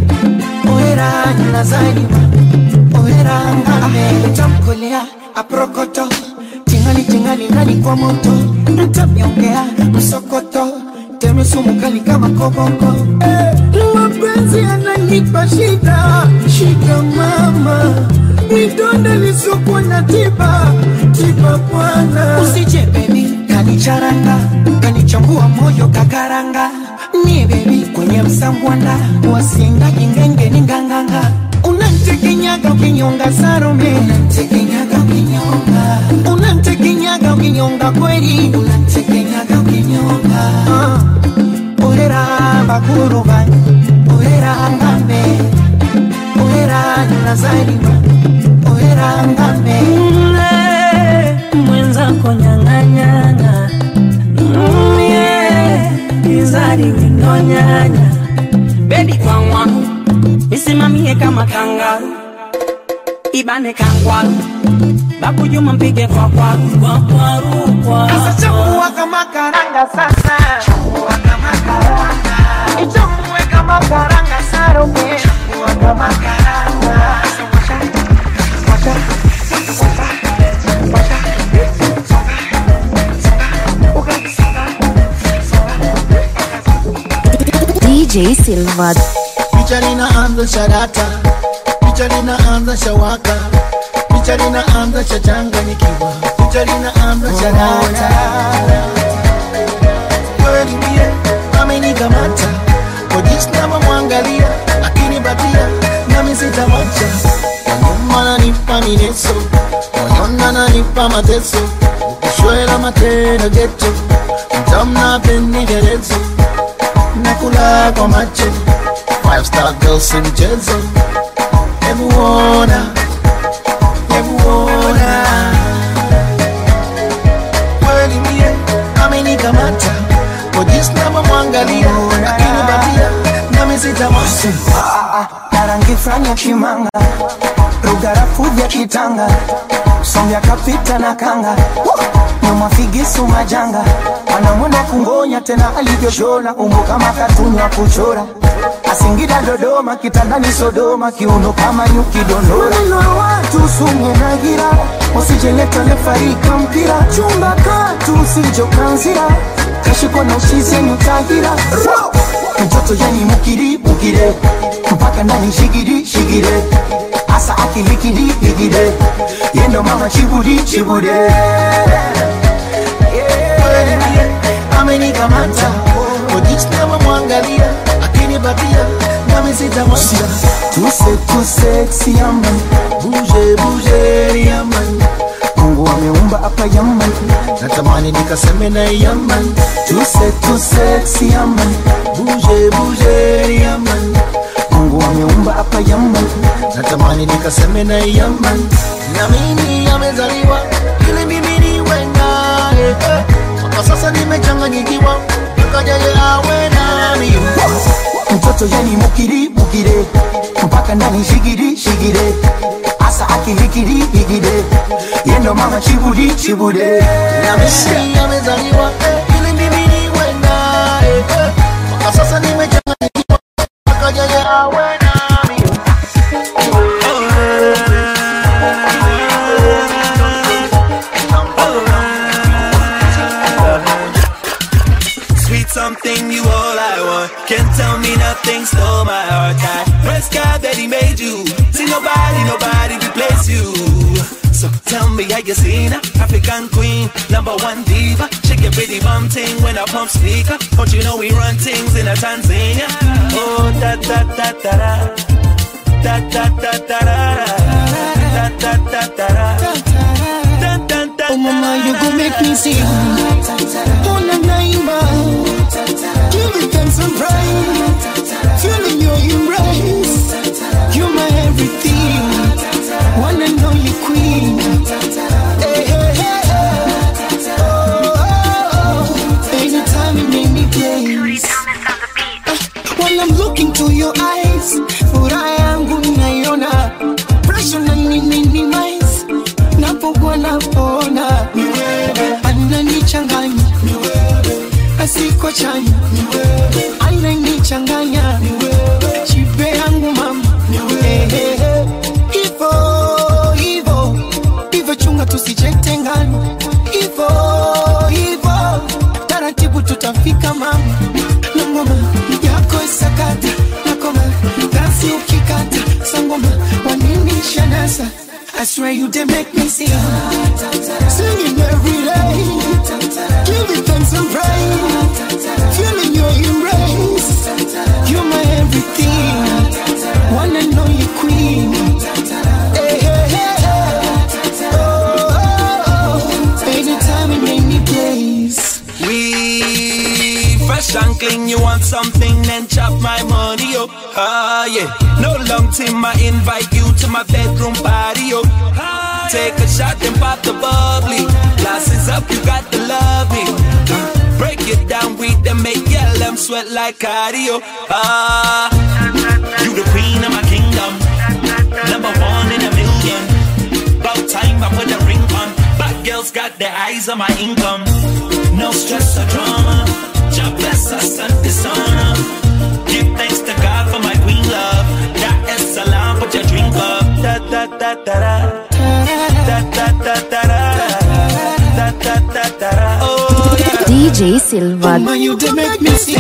orera nazarima, orera ngame. Utamkolea aprokoto, tingali tingali ndani kwa moto. Mtamyongea msokoto, teme sumu kali kama koboko. eh, Mapenzi yananipa shida, shida mama. Midonda lisokuwa na tiba, umenipa Bwana. Usije baby, kanicharanga, kanichambua moyo kakaranga. Ni baby kwenye msambwanda, wasinga kingenge ni nganganga. Unantekenyaga ukinyonga Salome, unantekenyaga ukinyonga. Unantekenyaga ukinyonga kweli, unantekenyaga ukinyonga. Uh, Orera bakuruba, orera ngame, orera nazarima, orera ngame. Mwenza konyanganyana, yeah, izari winonyanya. Baby kwa wangu, isimamie kama kangaru, ibane kangwaru, babu yuma mpige kwa kwaru, kwa kwaru, kwa Sasa chambua kama karanga sasa, chambua kama karanga, ichambue kama karanga Salome, chambua kama karanga. Washa, washa, washa, D J Silva. picha linaanza sharata, picha linaanza shawaka, picha linaanza chachanganyikiwa, picha linaanza sharata. Kweli mie amenikamata, kwa jinsi navyomwangalia akinipatia nami sitamwacha. Nyuma ananipa mineso, moyoni ananipa mateso, ukishwela matendo geto, mtamna pendekezo, nakula kwa macho. Five star girls in mchezo, emuona, emuona. Kweli mie amenikamata, kwa jinsi navyomwangalia akinipatia nami sitamwacha. Na rangi frani ya kimanga, rugarafu vya kitanga, sombya kapita na kanga, nyuma figisu majanga. Anamwenda kungonya tena alivyoshona, umbo kama katuni wa kuchora. Asingida Dodoma, kitandani Sodoma, kiuno kama nyuki dondora. Maneno ya watu sumye na gira, usijeleta lefarika mpira. Chumba katu usijokanzira, kashiko na ushizi nyutahira. Mtoto yani mukiri, mukire, mpaka nani shigiri, shigire. Asa akilikiri, ligire, yendo mama chibudi, chibude. Amenikamata, kwa jinsi navyomwangalia akinipatia nami sitamwacha. Tuse tuse yaman, buje buje yaman. Mungu ameumba hapa yaman, natamani nikaseme na yaman. Tuse tuse yaman, buje buje yaman. Mungu ameumba hapa yaman, natamani nikaseme na yaman. Na mimi amezaliwa ili mimi niwe naye. Kwa sasa nimechanganyikiwa, nikaja yeye awe nami. Mtoto yani mukiri, mukire, mpaka ndani shigiri, shigire. Asa akilikiri, ligire, yendo mama chibudi, chibude. Na mimi amezaliwa ili mimi niwe naye. Kwa sasa nimechanganyikiwa, nikaja yeye awe nami. Something you all I want. Can't tell me nothing, stole my heart. I praise God that he made you. See nobody, nobody replace you. So tell me how you seen her, African queen, number one diva. Shake your pretty bum ting when I pump speaker. Don't you know we run things in a Tanzania? Oh da da da da da da da da da da da da da da. Oh mama, you gon' make me sing. Oh na naima, give me thanks and praise. Feeling your embrace, you're my everything. One and only queen. Hey, hey, hey, hey. Oh, oh, oh. Anytime you make me place. Uh, while I'm looking to your eyes, furaha yangu naiona, pressure na minimize. Napokuwa napona, ananichanganya, asiko chanya, ananichanganya, chipe yangu mama. Hey, hey, hey. Hivo, hivo, hivo chunga tusijitengane. Hivo, hivo, taratibu tutafika mama. Na ngoma yako isakata, na koma dansi ukikata, sangoma wanini shanasa. I swear you did make me sing. Singing every day, giving thanks and praise, feeling your embrace. You're my everything, wanna know you queen. Hey, hey, hey, hey. Oh, oh, oh. Anytime you make me place. We fresh and clean, you want something, then chop my money up. Ah, yeah. No long time, I invite you to my bedroom party up. Ah, take a shot and pop the bubbly. Glasses up, you got to love me. Uh, break it down, we them make yell them sweat like cardio. Ah, you the queen of my kingdom, number one in a million. About time I put a ring on. Bad girls got their eyes on my income. No stress or drama, job bless us and dishonor. Give thanks to God for my queen love. That is salam, put your drink up. Da da da da da. Da da da da da. Da da da da da. Oh yeah. D J Silva. Mama, you did make me sing.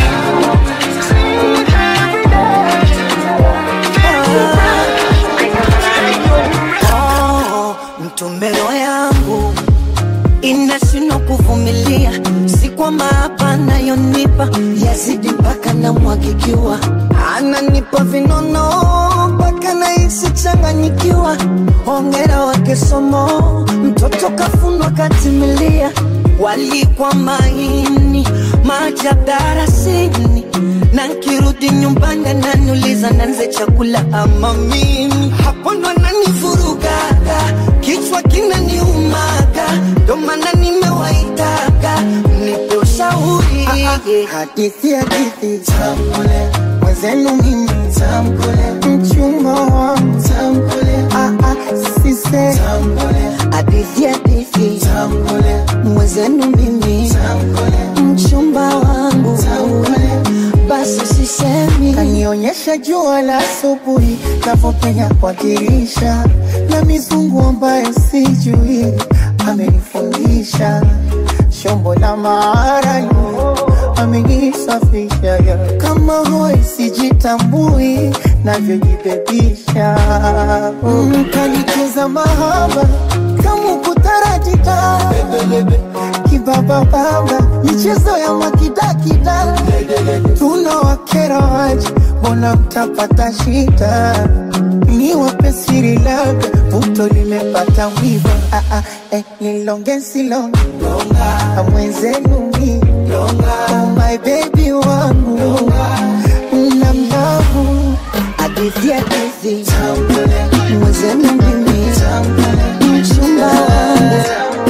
Oh, mtumbero yangu inashindwa kuvumilia, si kwa maapa nayonipa yazidi mpaka na mwagikiwa, ananipa vinono mpaka na isi changanyikiwa. Hongera wake somo, mtoto kafunwa katimilia, walikwa maini majab darasini, na nkirudi nyumbani ananiuliza nanze chakula ama mimi. Hapo ndo ananivurugaga, kichwa kinaniumaga, ndo maana nimewaitaga nipe ushauri. Hadithi hadithi tamkule, mwenzenu mimi tamkule, mchumba wangu tamkule, ah ah sise tamkule. Hadithi hadithi tamkule, mwenzenu mimi tamkule, mchumba wangu tamkule, basi sisemi. Kanionyesha jua la asubuhi kavopenya kwa dirisha, na mizungu ambayo sijui amenifundisha. Shombo la maarayo amenisafisha, kama hoi sijitambui navyojibebisha. Mm, kanicheza mahaba kama kutarajita, kibaba baba michezo ya makidakida. Tunawakera waje, mbona mtapata shida? Ni wape siri labda, puto limepata wiva. Ah ah, eh, nilonge silonge longa, mwenzenu mi longa, oh my baby wangu na mlavu. Hadithi hadithi tambule, mwenzenu mimi tambule, mchumba wangu.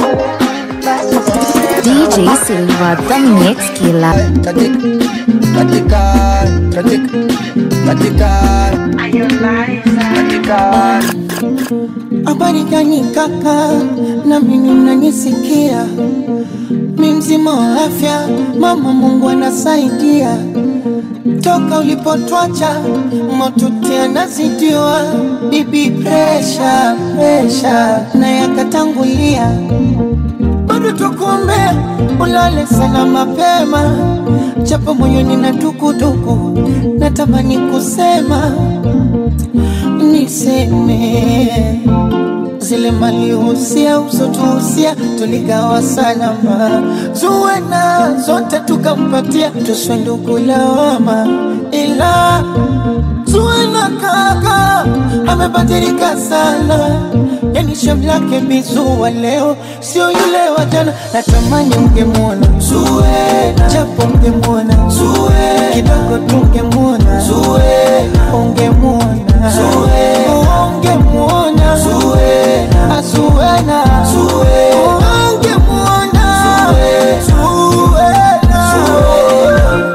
D J Silva, the mix killer. Katika, katika, katika, katika. Habari gani kaka, na mimi mnanisikia? Mimi mzima wa afya, mama Mungu anasaidia. Toka ulipotwacha, motuti anazidiwa. Bibi pressure, pressure, na yakatangulia. Bado tukuombea, ulale sana mapema, japo moyoni na tukutuku, natamani kusema, niseme zile mali usia usotuhusia tuligawa salama, zuwena zote tukampatia, tuswe ndugu lawama. Ila zuwena kaka amebadilika sana, yani shabu lake bizuwa leo sio yule wa jana. Natamani ungemwona Zuwena, japo ungemwona Zuwena, kidogo tungemwona Zuwena, ungemwona Zuwena, ungemwona Zuwena, Zuwena, ungemwona Zuwena, Zuwena.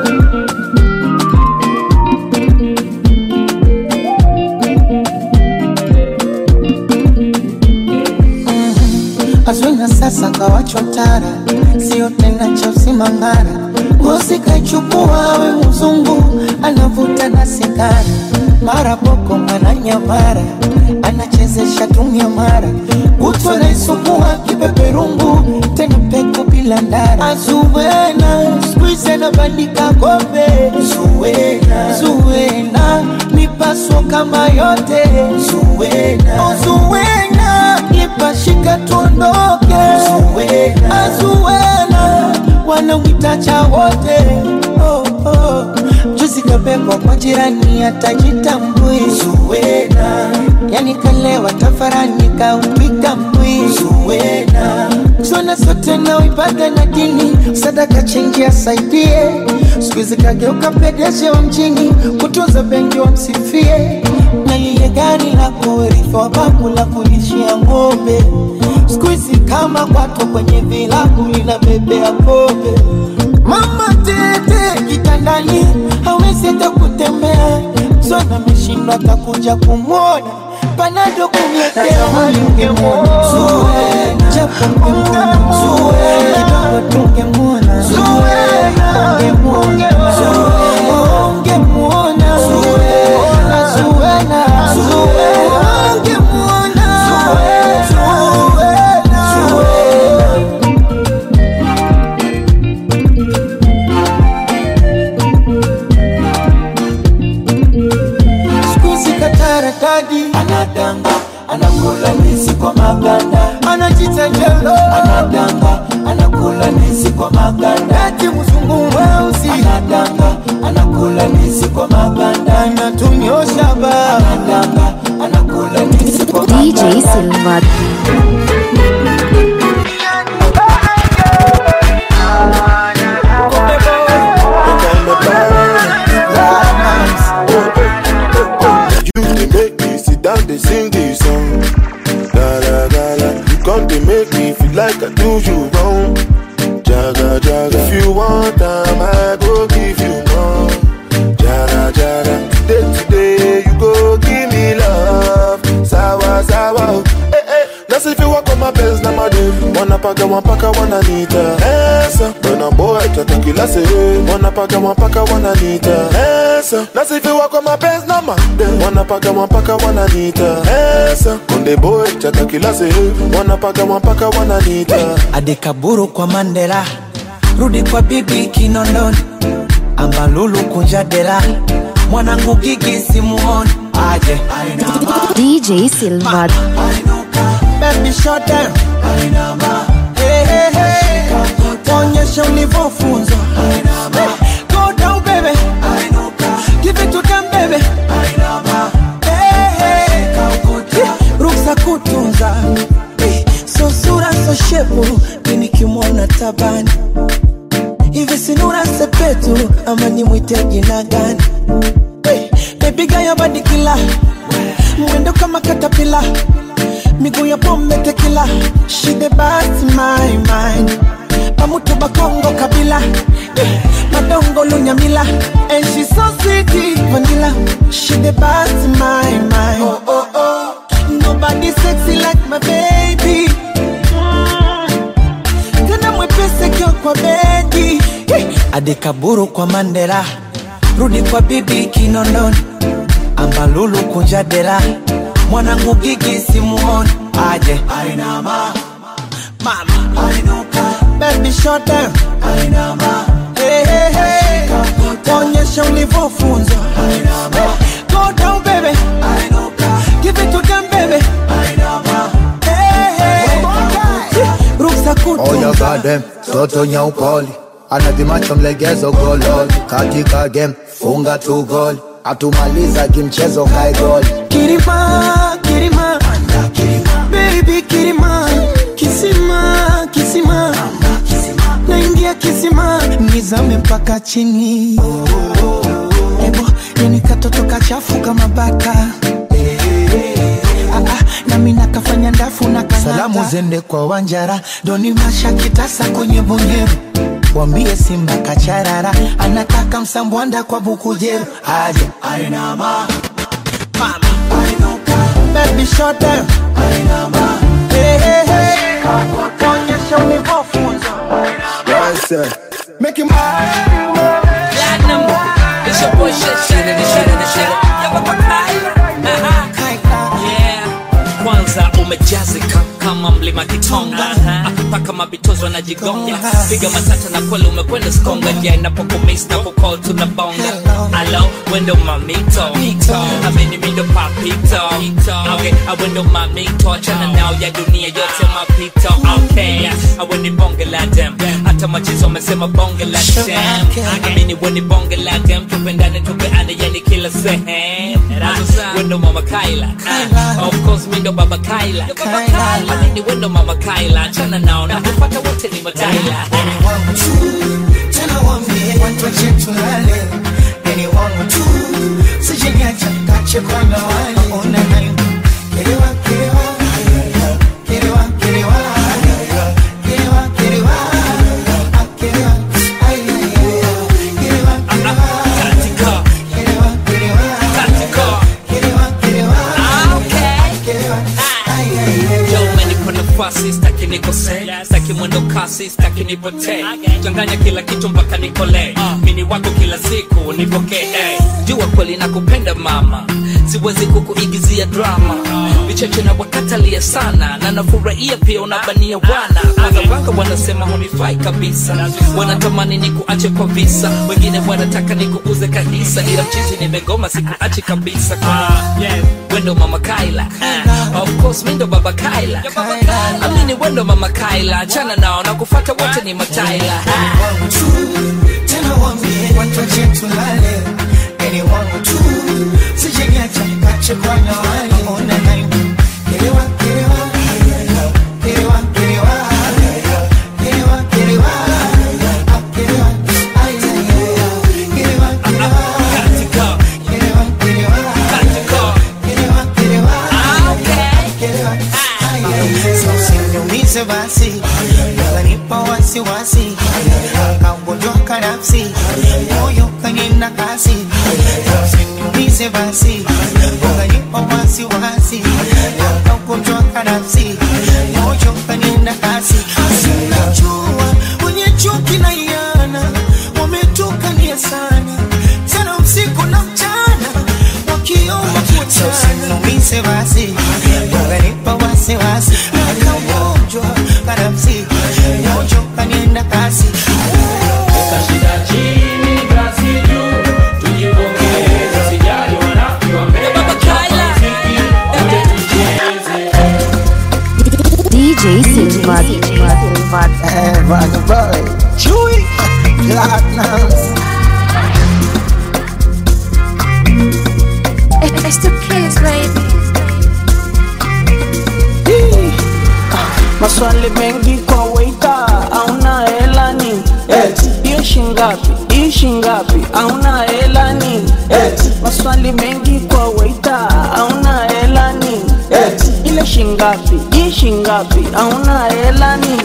Azwina sasa kawachotara, sio tena cha usimangara. Musika ichukua we mzungu, anavuta na sigara. Mara boko mwana nyamara, anachezesha tumia mara. Utu anaisukua kipeperungu, tena peko bila ndara. Azuwena, squeeze na bandika kope. Zuwena, Zuwena, mipaso kama yote. Zuwena, oh Zuwena, fika tuondoke. Zuwena, Azuwena, wanawitacha wote. Oh, oh. Juzi kabebwa kwa jirani atajitambui. Zuwena, yani kalewa tafarani kaupika mbui. Zuwena, zona sote na uipaka na dini, sadaka chenji asaidie. Squeeze kageuka pedeshe wa mjini, kutunza bengi wa msifie. Na lile gari la kurithi wa babu la kulishia ngombe. Squeeze kama watu kwenye vilabu lina bebea pombe. Mama tete kitandani hawezi hata kutembea. Zona meshindwa takuja kumwona, panado kumletea. Ungemwona Zuwena, japo ungemwona Zuwena, kidogo tungemwona Zuwena, ungemwona Zuwena, ungemwona Zuwena, Zuwena, Zuwena, ungemwona Zuwena, Zuwena. Skuzi katara dadi anadanga, anakula nisi kwa maganda. Anajita jelo anadanga, anakula nisi kwa maganda. Ati mzungu mweusi anadanga, anakula nisi kwa maganda. Anatunyosha ba anadanga, anakula nisi kwa maganda. D J Silva. They sing this song, la la la la. You come to make me feel like I do you wrong, jaga jaga. If you want time, I go give you more, jaga jaga. Today today, you go give me love, sawa sawa. Hey hey, that's if you walk on my best, na my day. Wanna paka, wanna paka, wanna nita. Esa, when a boy tata kila say. Wanna paka, wanna paka, wanna nita. Esa, that's if you walk on my best, na my day. Wanna paka, wanna paka, wanna nita. Esa, konde boy tata kila say. Wanna paka, wanna paka, wanna nita. Adekaburu kwa Mandela, rudi kwa bibi Kinondoni. Ambalulu kunjadela, mwanangu Gigi simuoni. Aje, D J Silva. baby shut down. Hey, hey, hey. Onyesha ulivyofunzwa. Go down baby, give it to them baby. Hey, hey. Ruksa kutunza, so sura so shepu, mimi kimwona tabani. Hivi sinura sepetu, ama nimwite jina gani? Baby girl your body killer, mwendo kama katapila. Miguu ya pombe tequila, she the best in my mind. Pamutu bakongo kabila, madongo lunyamila. And she's so sweet, vanilla. She the best in my mind. Oh oh oh, nobody sexy like my baby. Mm. Tena mwepese kio kwa bedi. Adekaburu kwa Mandela, rudi kwa bibi Kinondoni. Ambalulu kunjadela, mwanangu Gigi simuoni. Aje, ainama mama, ainuka baby shut down. Ainama, hey hey hey. Onyesha ulivyofunzwa. Ainama, go down baby. Ainuka, give it to them baby. Ainama, hey hey. Ruksa kutunza. Oh you got them, toto nyaupoli. Anavimacho mlegezo gololi. Katika game, funga tu goli. Atumaliza kimchezo kai goli. Kirima, Kirima, baby Kirima. Kisima, Kisima, naingia kisima. Nizame mpaka chini. Ebo, yani katoto kachafu kama baka. Ah ah, na mina kafanya ndafu na kanata. Salamu zende kwa Wanjara, doni masha kitasa kwenye bonyeru. Wambie Simba kacharara, anataka msambwanda kwa Bukujeru. Aje, ainama mama, ainuka baby shut down. Ainama, hey hey hey. Onyesha ulivyofunzwa. Yes sir. Make him Platinum, it's your boy shit, shit, and shit, and shit. Yo, what the Yeah, kwanza umejazika kama mlima Kitonga. mpaka mabitozo wanajigonga. Piga matata na kweli umekwenda skonga. Jia inapokumiss na kukall tunabonga. Hello, wendo mamito amini mindo papito. Okay, awendo mamito achana nao ya dunia yote mapito. Okay, aweni bonge la dem. Hata machizo wamesema bonge la dem. Amini weni bonge la dem. Tupendane tupeane yani kila sehemu. Wendo mama Kaila, of course mindo baba Kaila. Amini wendo mama Kaila achana nao na kupata wote ni mataila. Anyone tu, tena wambie watu wache tulale. Anyone tu, sijenyacha kache kwa na wale. Ona nayo, kerewa kerewa, kerewa kerewa, kerewa kerewa, kerewa, ay ay ay, kerewa kerewa, Katika, kerewa kerewa, katika, kerewa kerewa, okay. kerewa, ay ay ay. Yo meni kwa nafasi staki nikose, staki mwendo kasi staki nipote. Changanya kila kitu mpaka nikole, mini wako kila siku nipoke. Jua kweli nakupenda mama, siwezi kukuigizia drama. Vicheche na wakatalia sana, na nafurahia pia unabania wana. Wanga wanga wanasema hunifai kabisa, wanatamani nikuache kwa visa. Wengine wanataka nikuuze kanisa, ila mchizi nimegoma sikuache kabisa. Kwa wendo mama Kaila, uh, of course mindo baba Kaila. Amini wendo mama Kaila, achana nao na kufata wote ni mataila. Anyone tu, tena wambie watu wache tulale. Anyone tu, sijenyacha kache kwa na wale. Ona nayo, kerewa kerewa, kerewa kerewa, kerewa kerewa, kerewa, ay ay ay, kerewa kerewa, Katika, kerewa kerewa, katika, kerewa kerewa, okay. kerewa, ay ay ay. So usiniumize basi, unanipa wasiwasi, kaugonjwa kanafsi, moyo kanina kasi. Usiniumize basi, unanipa wasiwasi, kaugonjwa kanafsi, moyo kanina kasi. Sinajua wenye chuki na iana wametukania sana sana usiku na mchana wakiomba kuachana. Usiniumize basi, unanipa wasiwasi, kaugonjwa kanafsi, moyo kanina kasi. Shida chini basi juu, tujipongeze, sijali wanafiki wa mbele. Baba Kaila, Uje tucheze. D J Silvad. Everybody boy, Chewy, Platinums. It's the kids, baby. Maswali mengi kwa waiter, hauna hela ni eti hiyo shingapi, hii shingapi, hauna hela ni eti. Maswali mengi kwa waiter, hauna hela ni eti ile shingapi, hii shingapi, hauna hela ni.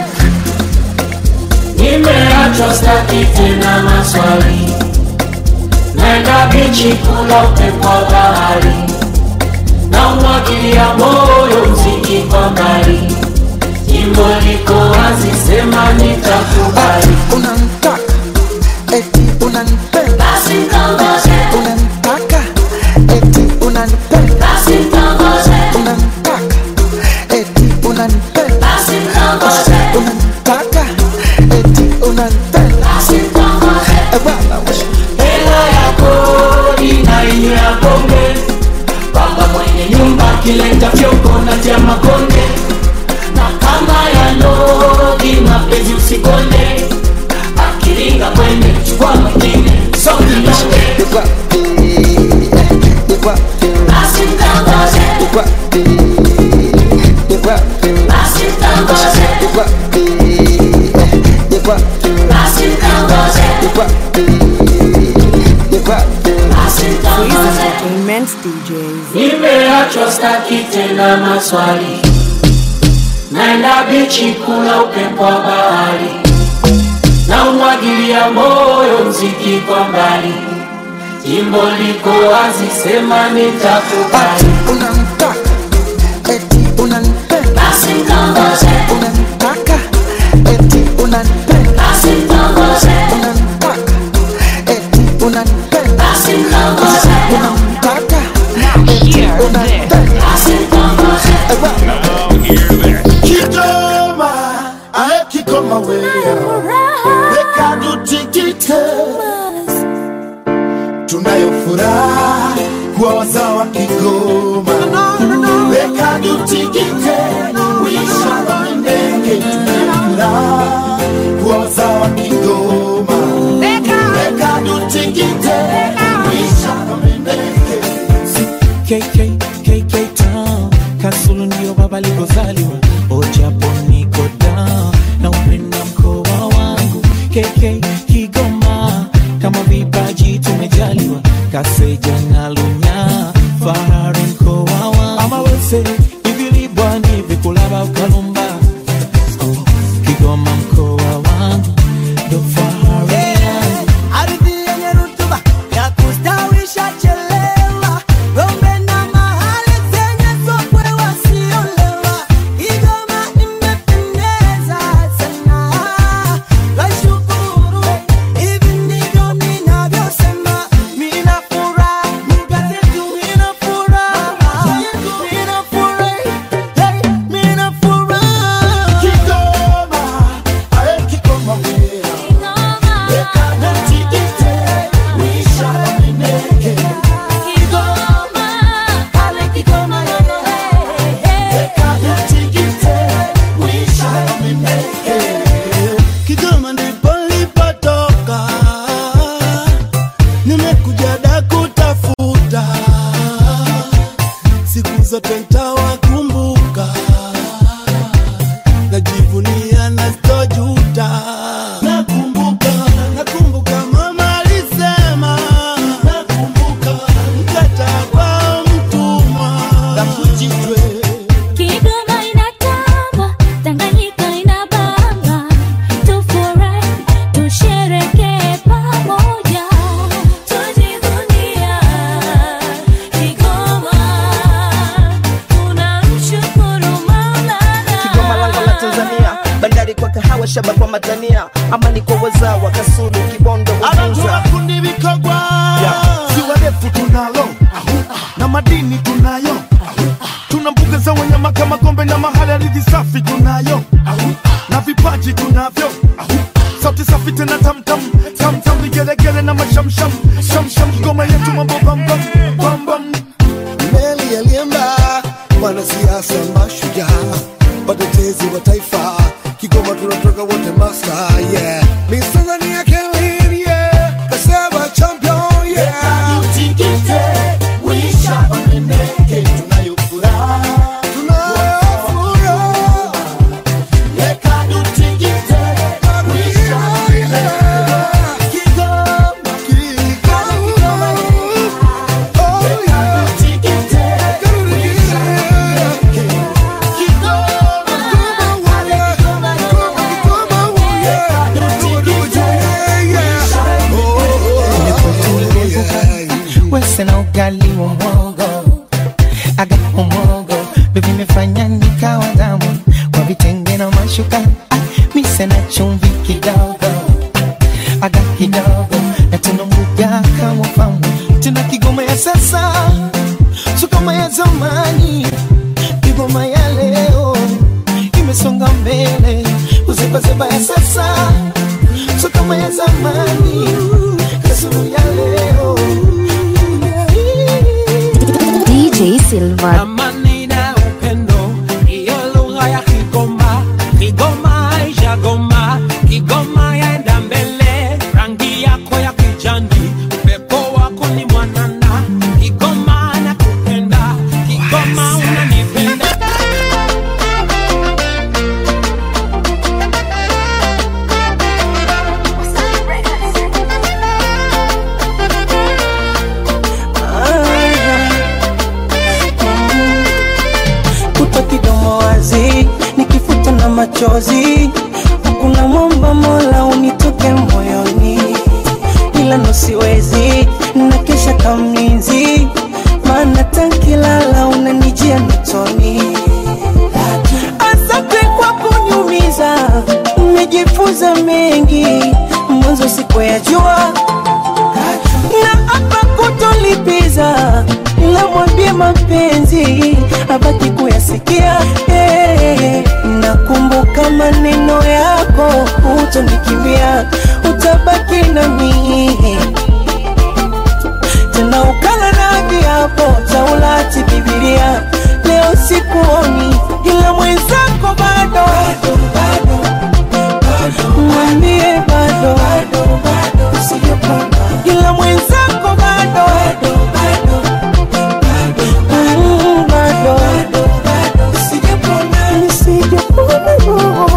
Nimeachwa staki tena maswali, naenda bichi kula upepo wa bahari, na umwagilia moyo mziki kwa mbali. Jimbo liko wazi, sema nitakubali. Unanitaka, eti unanipenda. Basi nitongoze, Unanitaka, eti unanipenda. basi nitongoze, Unanitaka, eti unanipenda. basi nitongoze, Unanitaka, eti unanipenda. basi nitongoze. Eh bwana wewe. Hela ya kodi na ile ya bonge, baba mwenye nyumba kileta fyoko na tia makonde, na kama ya nodi mapenzi usikonde, akiringa kwende chukua mwingine songi nyonge. You got the, you got the, Basi nitongoze, you got the, you got the, basi nitongoze, you got the, you got the, basi nitongoze, you got the, you got the. basi nitongoze. Entertainment D Js. Nimeachwa staki tena maswali, naenda bichi kula upepo wa bahari, na umwagilia moyo mziki kwa mbali. Jimbo liko wazi, sema nitakubali. Unanitaka, eti unanipenda. Basi nitongoze, Unanitaka, eti unanipenda. basi nitongoze, Unanitaka, eti unanipenda. basi nitongoze, Unanitaka, eti unanipenda. basi nitongoze. Eh bwana. Kitoma, kigoma wewe weka tutikite tunayo furaha kwa wazawa Kigoma weka tutikite wisha ndege tunayo furaha kwa wazawa Kigoma weka tutikite wisha ndege K K K K Town Kasulu ndio baba alikozaliwa Ojapo niko down na upenda mkoa wangu K K Kigoma kama vipaji tumejaliwa Kaseja na Lunya fahari mkoa wangu Ama wese ibili bwani vikulaba ukalumba oh, Kigoma mkoa wangu ndo fahari yangu Ardhi yenye rutuba ya kustawisha chelewa Gombe na mahali zenye sokwe wasiolewa Kigoma imependeza sana Washukuru hivi ndivyo ninavyosema Mina furaha lugha zetu mina furaha Mina furaha hey mina furaha Kigoma ae Kigoma wewe weka tutikite wisha ndege Kigoma ale Kigoma yoyo weka tutikite wisha ndege Kigoma ndipo nilipotoka Nimekuja da kutafuta Siku zote nitawakumbuka Najivunia na sitojuta Nakumbuka Nakumbuka mama alisema Nakumbuka mkataba mtumwa na kujitwe Kigoma inatamba, Tanganyika inabamba, tufurahi, tusherehekee pamoja, tujivunia Kigoma, tunamshukuru Maulana. Kigoma lango la Tanzania, bandari kwa kahawa, shaba kwa matania, amani kwa wazawa, Kasulu, Kibondo, Uvinza. kundi vikogwa ziwa refu tunalo na madini tunayo tuna mbuga za wanyama kama Gombe na mahali ardhi safi tunayo na vipaji tunavyo sauti safi tena tam tam tam tam vigelegele na mashamsham shamsham Kigoma yetu mambo bam bam bam bam Meli alienda wanasiasa mashujaa watetezi wa taifa Kigoma tunatoka wote master yeah Miss Tanzania Kelly yeah Kaseba champion yeah tutikite wisha ndege tunayo furaha tunayo furaha weka tutikite wisha ndege Kigoma Kigoma oh yeah tutikite wisha ndege Wese na ugali wa mwogo Aga wa mwogo Baby mefanya nikawa damu Kwa vitenge na mashuka ah, mise na chumvi kidogo ah, Aga kidogo Na tunambuga kama famu Tuna Kigoma ya sasa So kama ya zamani Kigoma ya leo Imesonga mbele Uzeba-zeba ya sasa So kama ya zamani Kasulu ya leo D J Silva. Amani na upendo, hiyo lugha ya Kigoma. Kigoma haijagoma, Kigoma yaenda mbele. Rangi yako ya kijani, upepo wako ni mwanana. Kigoma nakupenda, Kigoma unanipenda. Kuto kidomo wazi, nikifuta na machozi. Hakuna mwomba Mola unitoke moyoni, ila nosiwezi na kesha kamlinzi, maana tankilala unanijia mitoni. Asante kwa kunyumiza, umejifunza mengi, mwanzo sikuwa yajua na hapa kutolipiza ila mwambie mapenzi abaki kuyasikia. Hey, nakumbuka maneno yako, utonikimbia, utabaki na mimi tena ukala na viapo taulati Biblia. Leo sikuoni ila mwenzako bado, mwambie bado, ila mwenzako bado, mm, bado, nisijapona, nisijapona.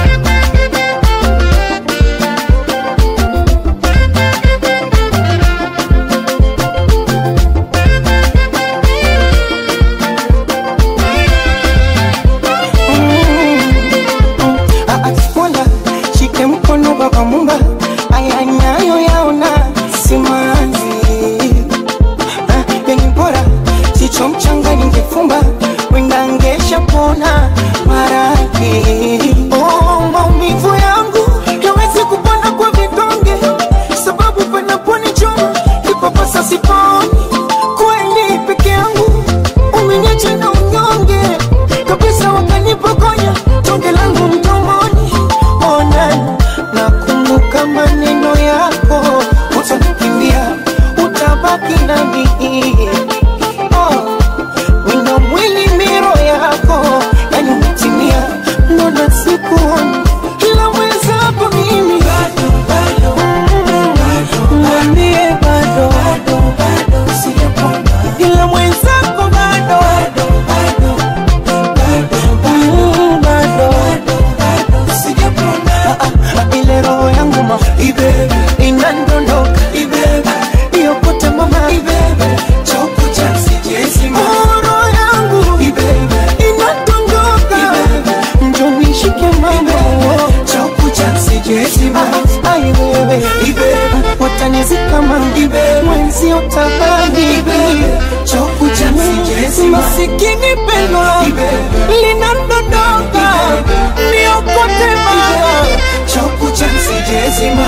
Masikini pendo linadondoka, niokote mama, choku chansi jezima.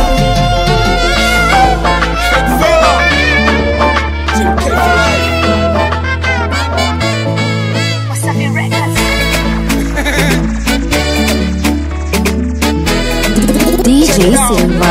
D J Silva.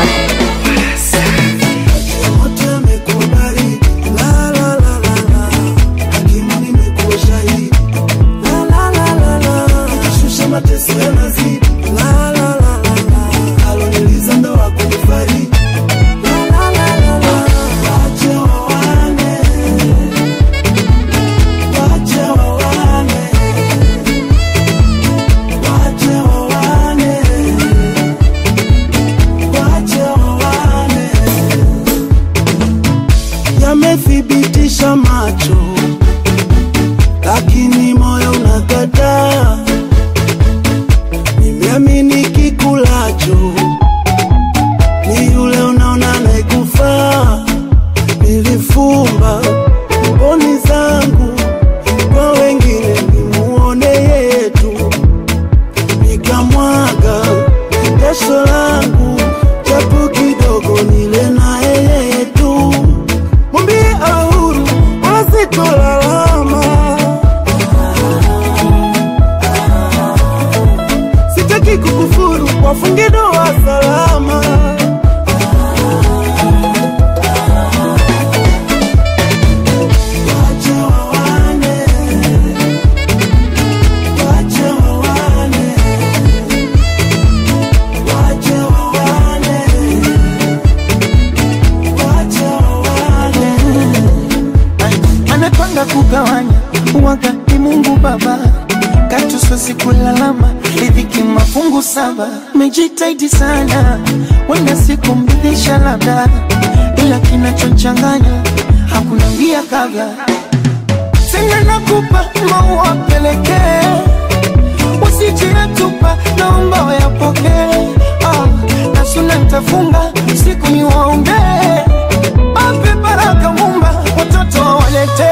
Yamethibitisha macho, lakini moyo unakataa. Nimeamini kikulacho ni yule unaona anayekufaa. Nilifumba mboni zangu kwa wengine nimuone yetu, nikamwaga jasho langu japo kidogo nile na yetu. Mwambie ahuru wasitolalama, sitaki kukufuru, wafunge doa salama. Kugawanya wakati Mungu Baba katusosi kulalama, riziki mafungu saba. Mejitaidi sana wenda siku mridhisha labda, ila kinachochanganya hakuna mbia kabla. Tena nakupa maua pelekee, usijinatupa naomba wayapokee. Ah, na suna nitafunga siku ni waombee, ape baraka Mumba watoto walete.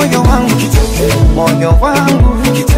moyo wangu, moyo wangu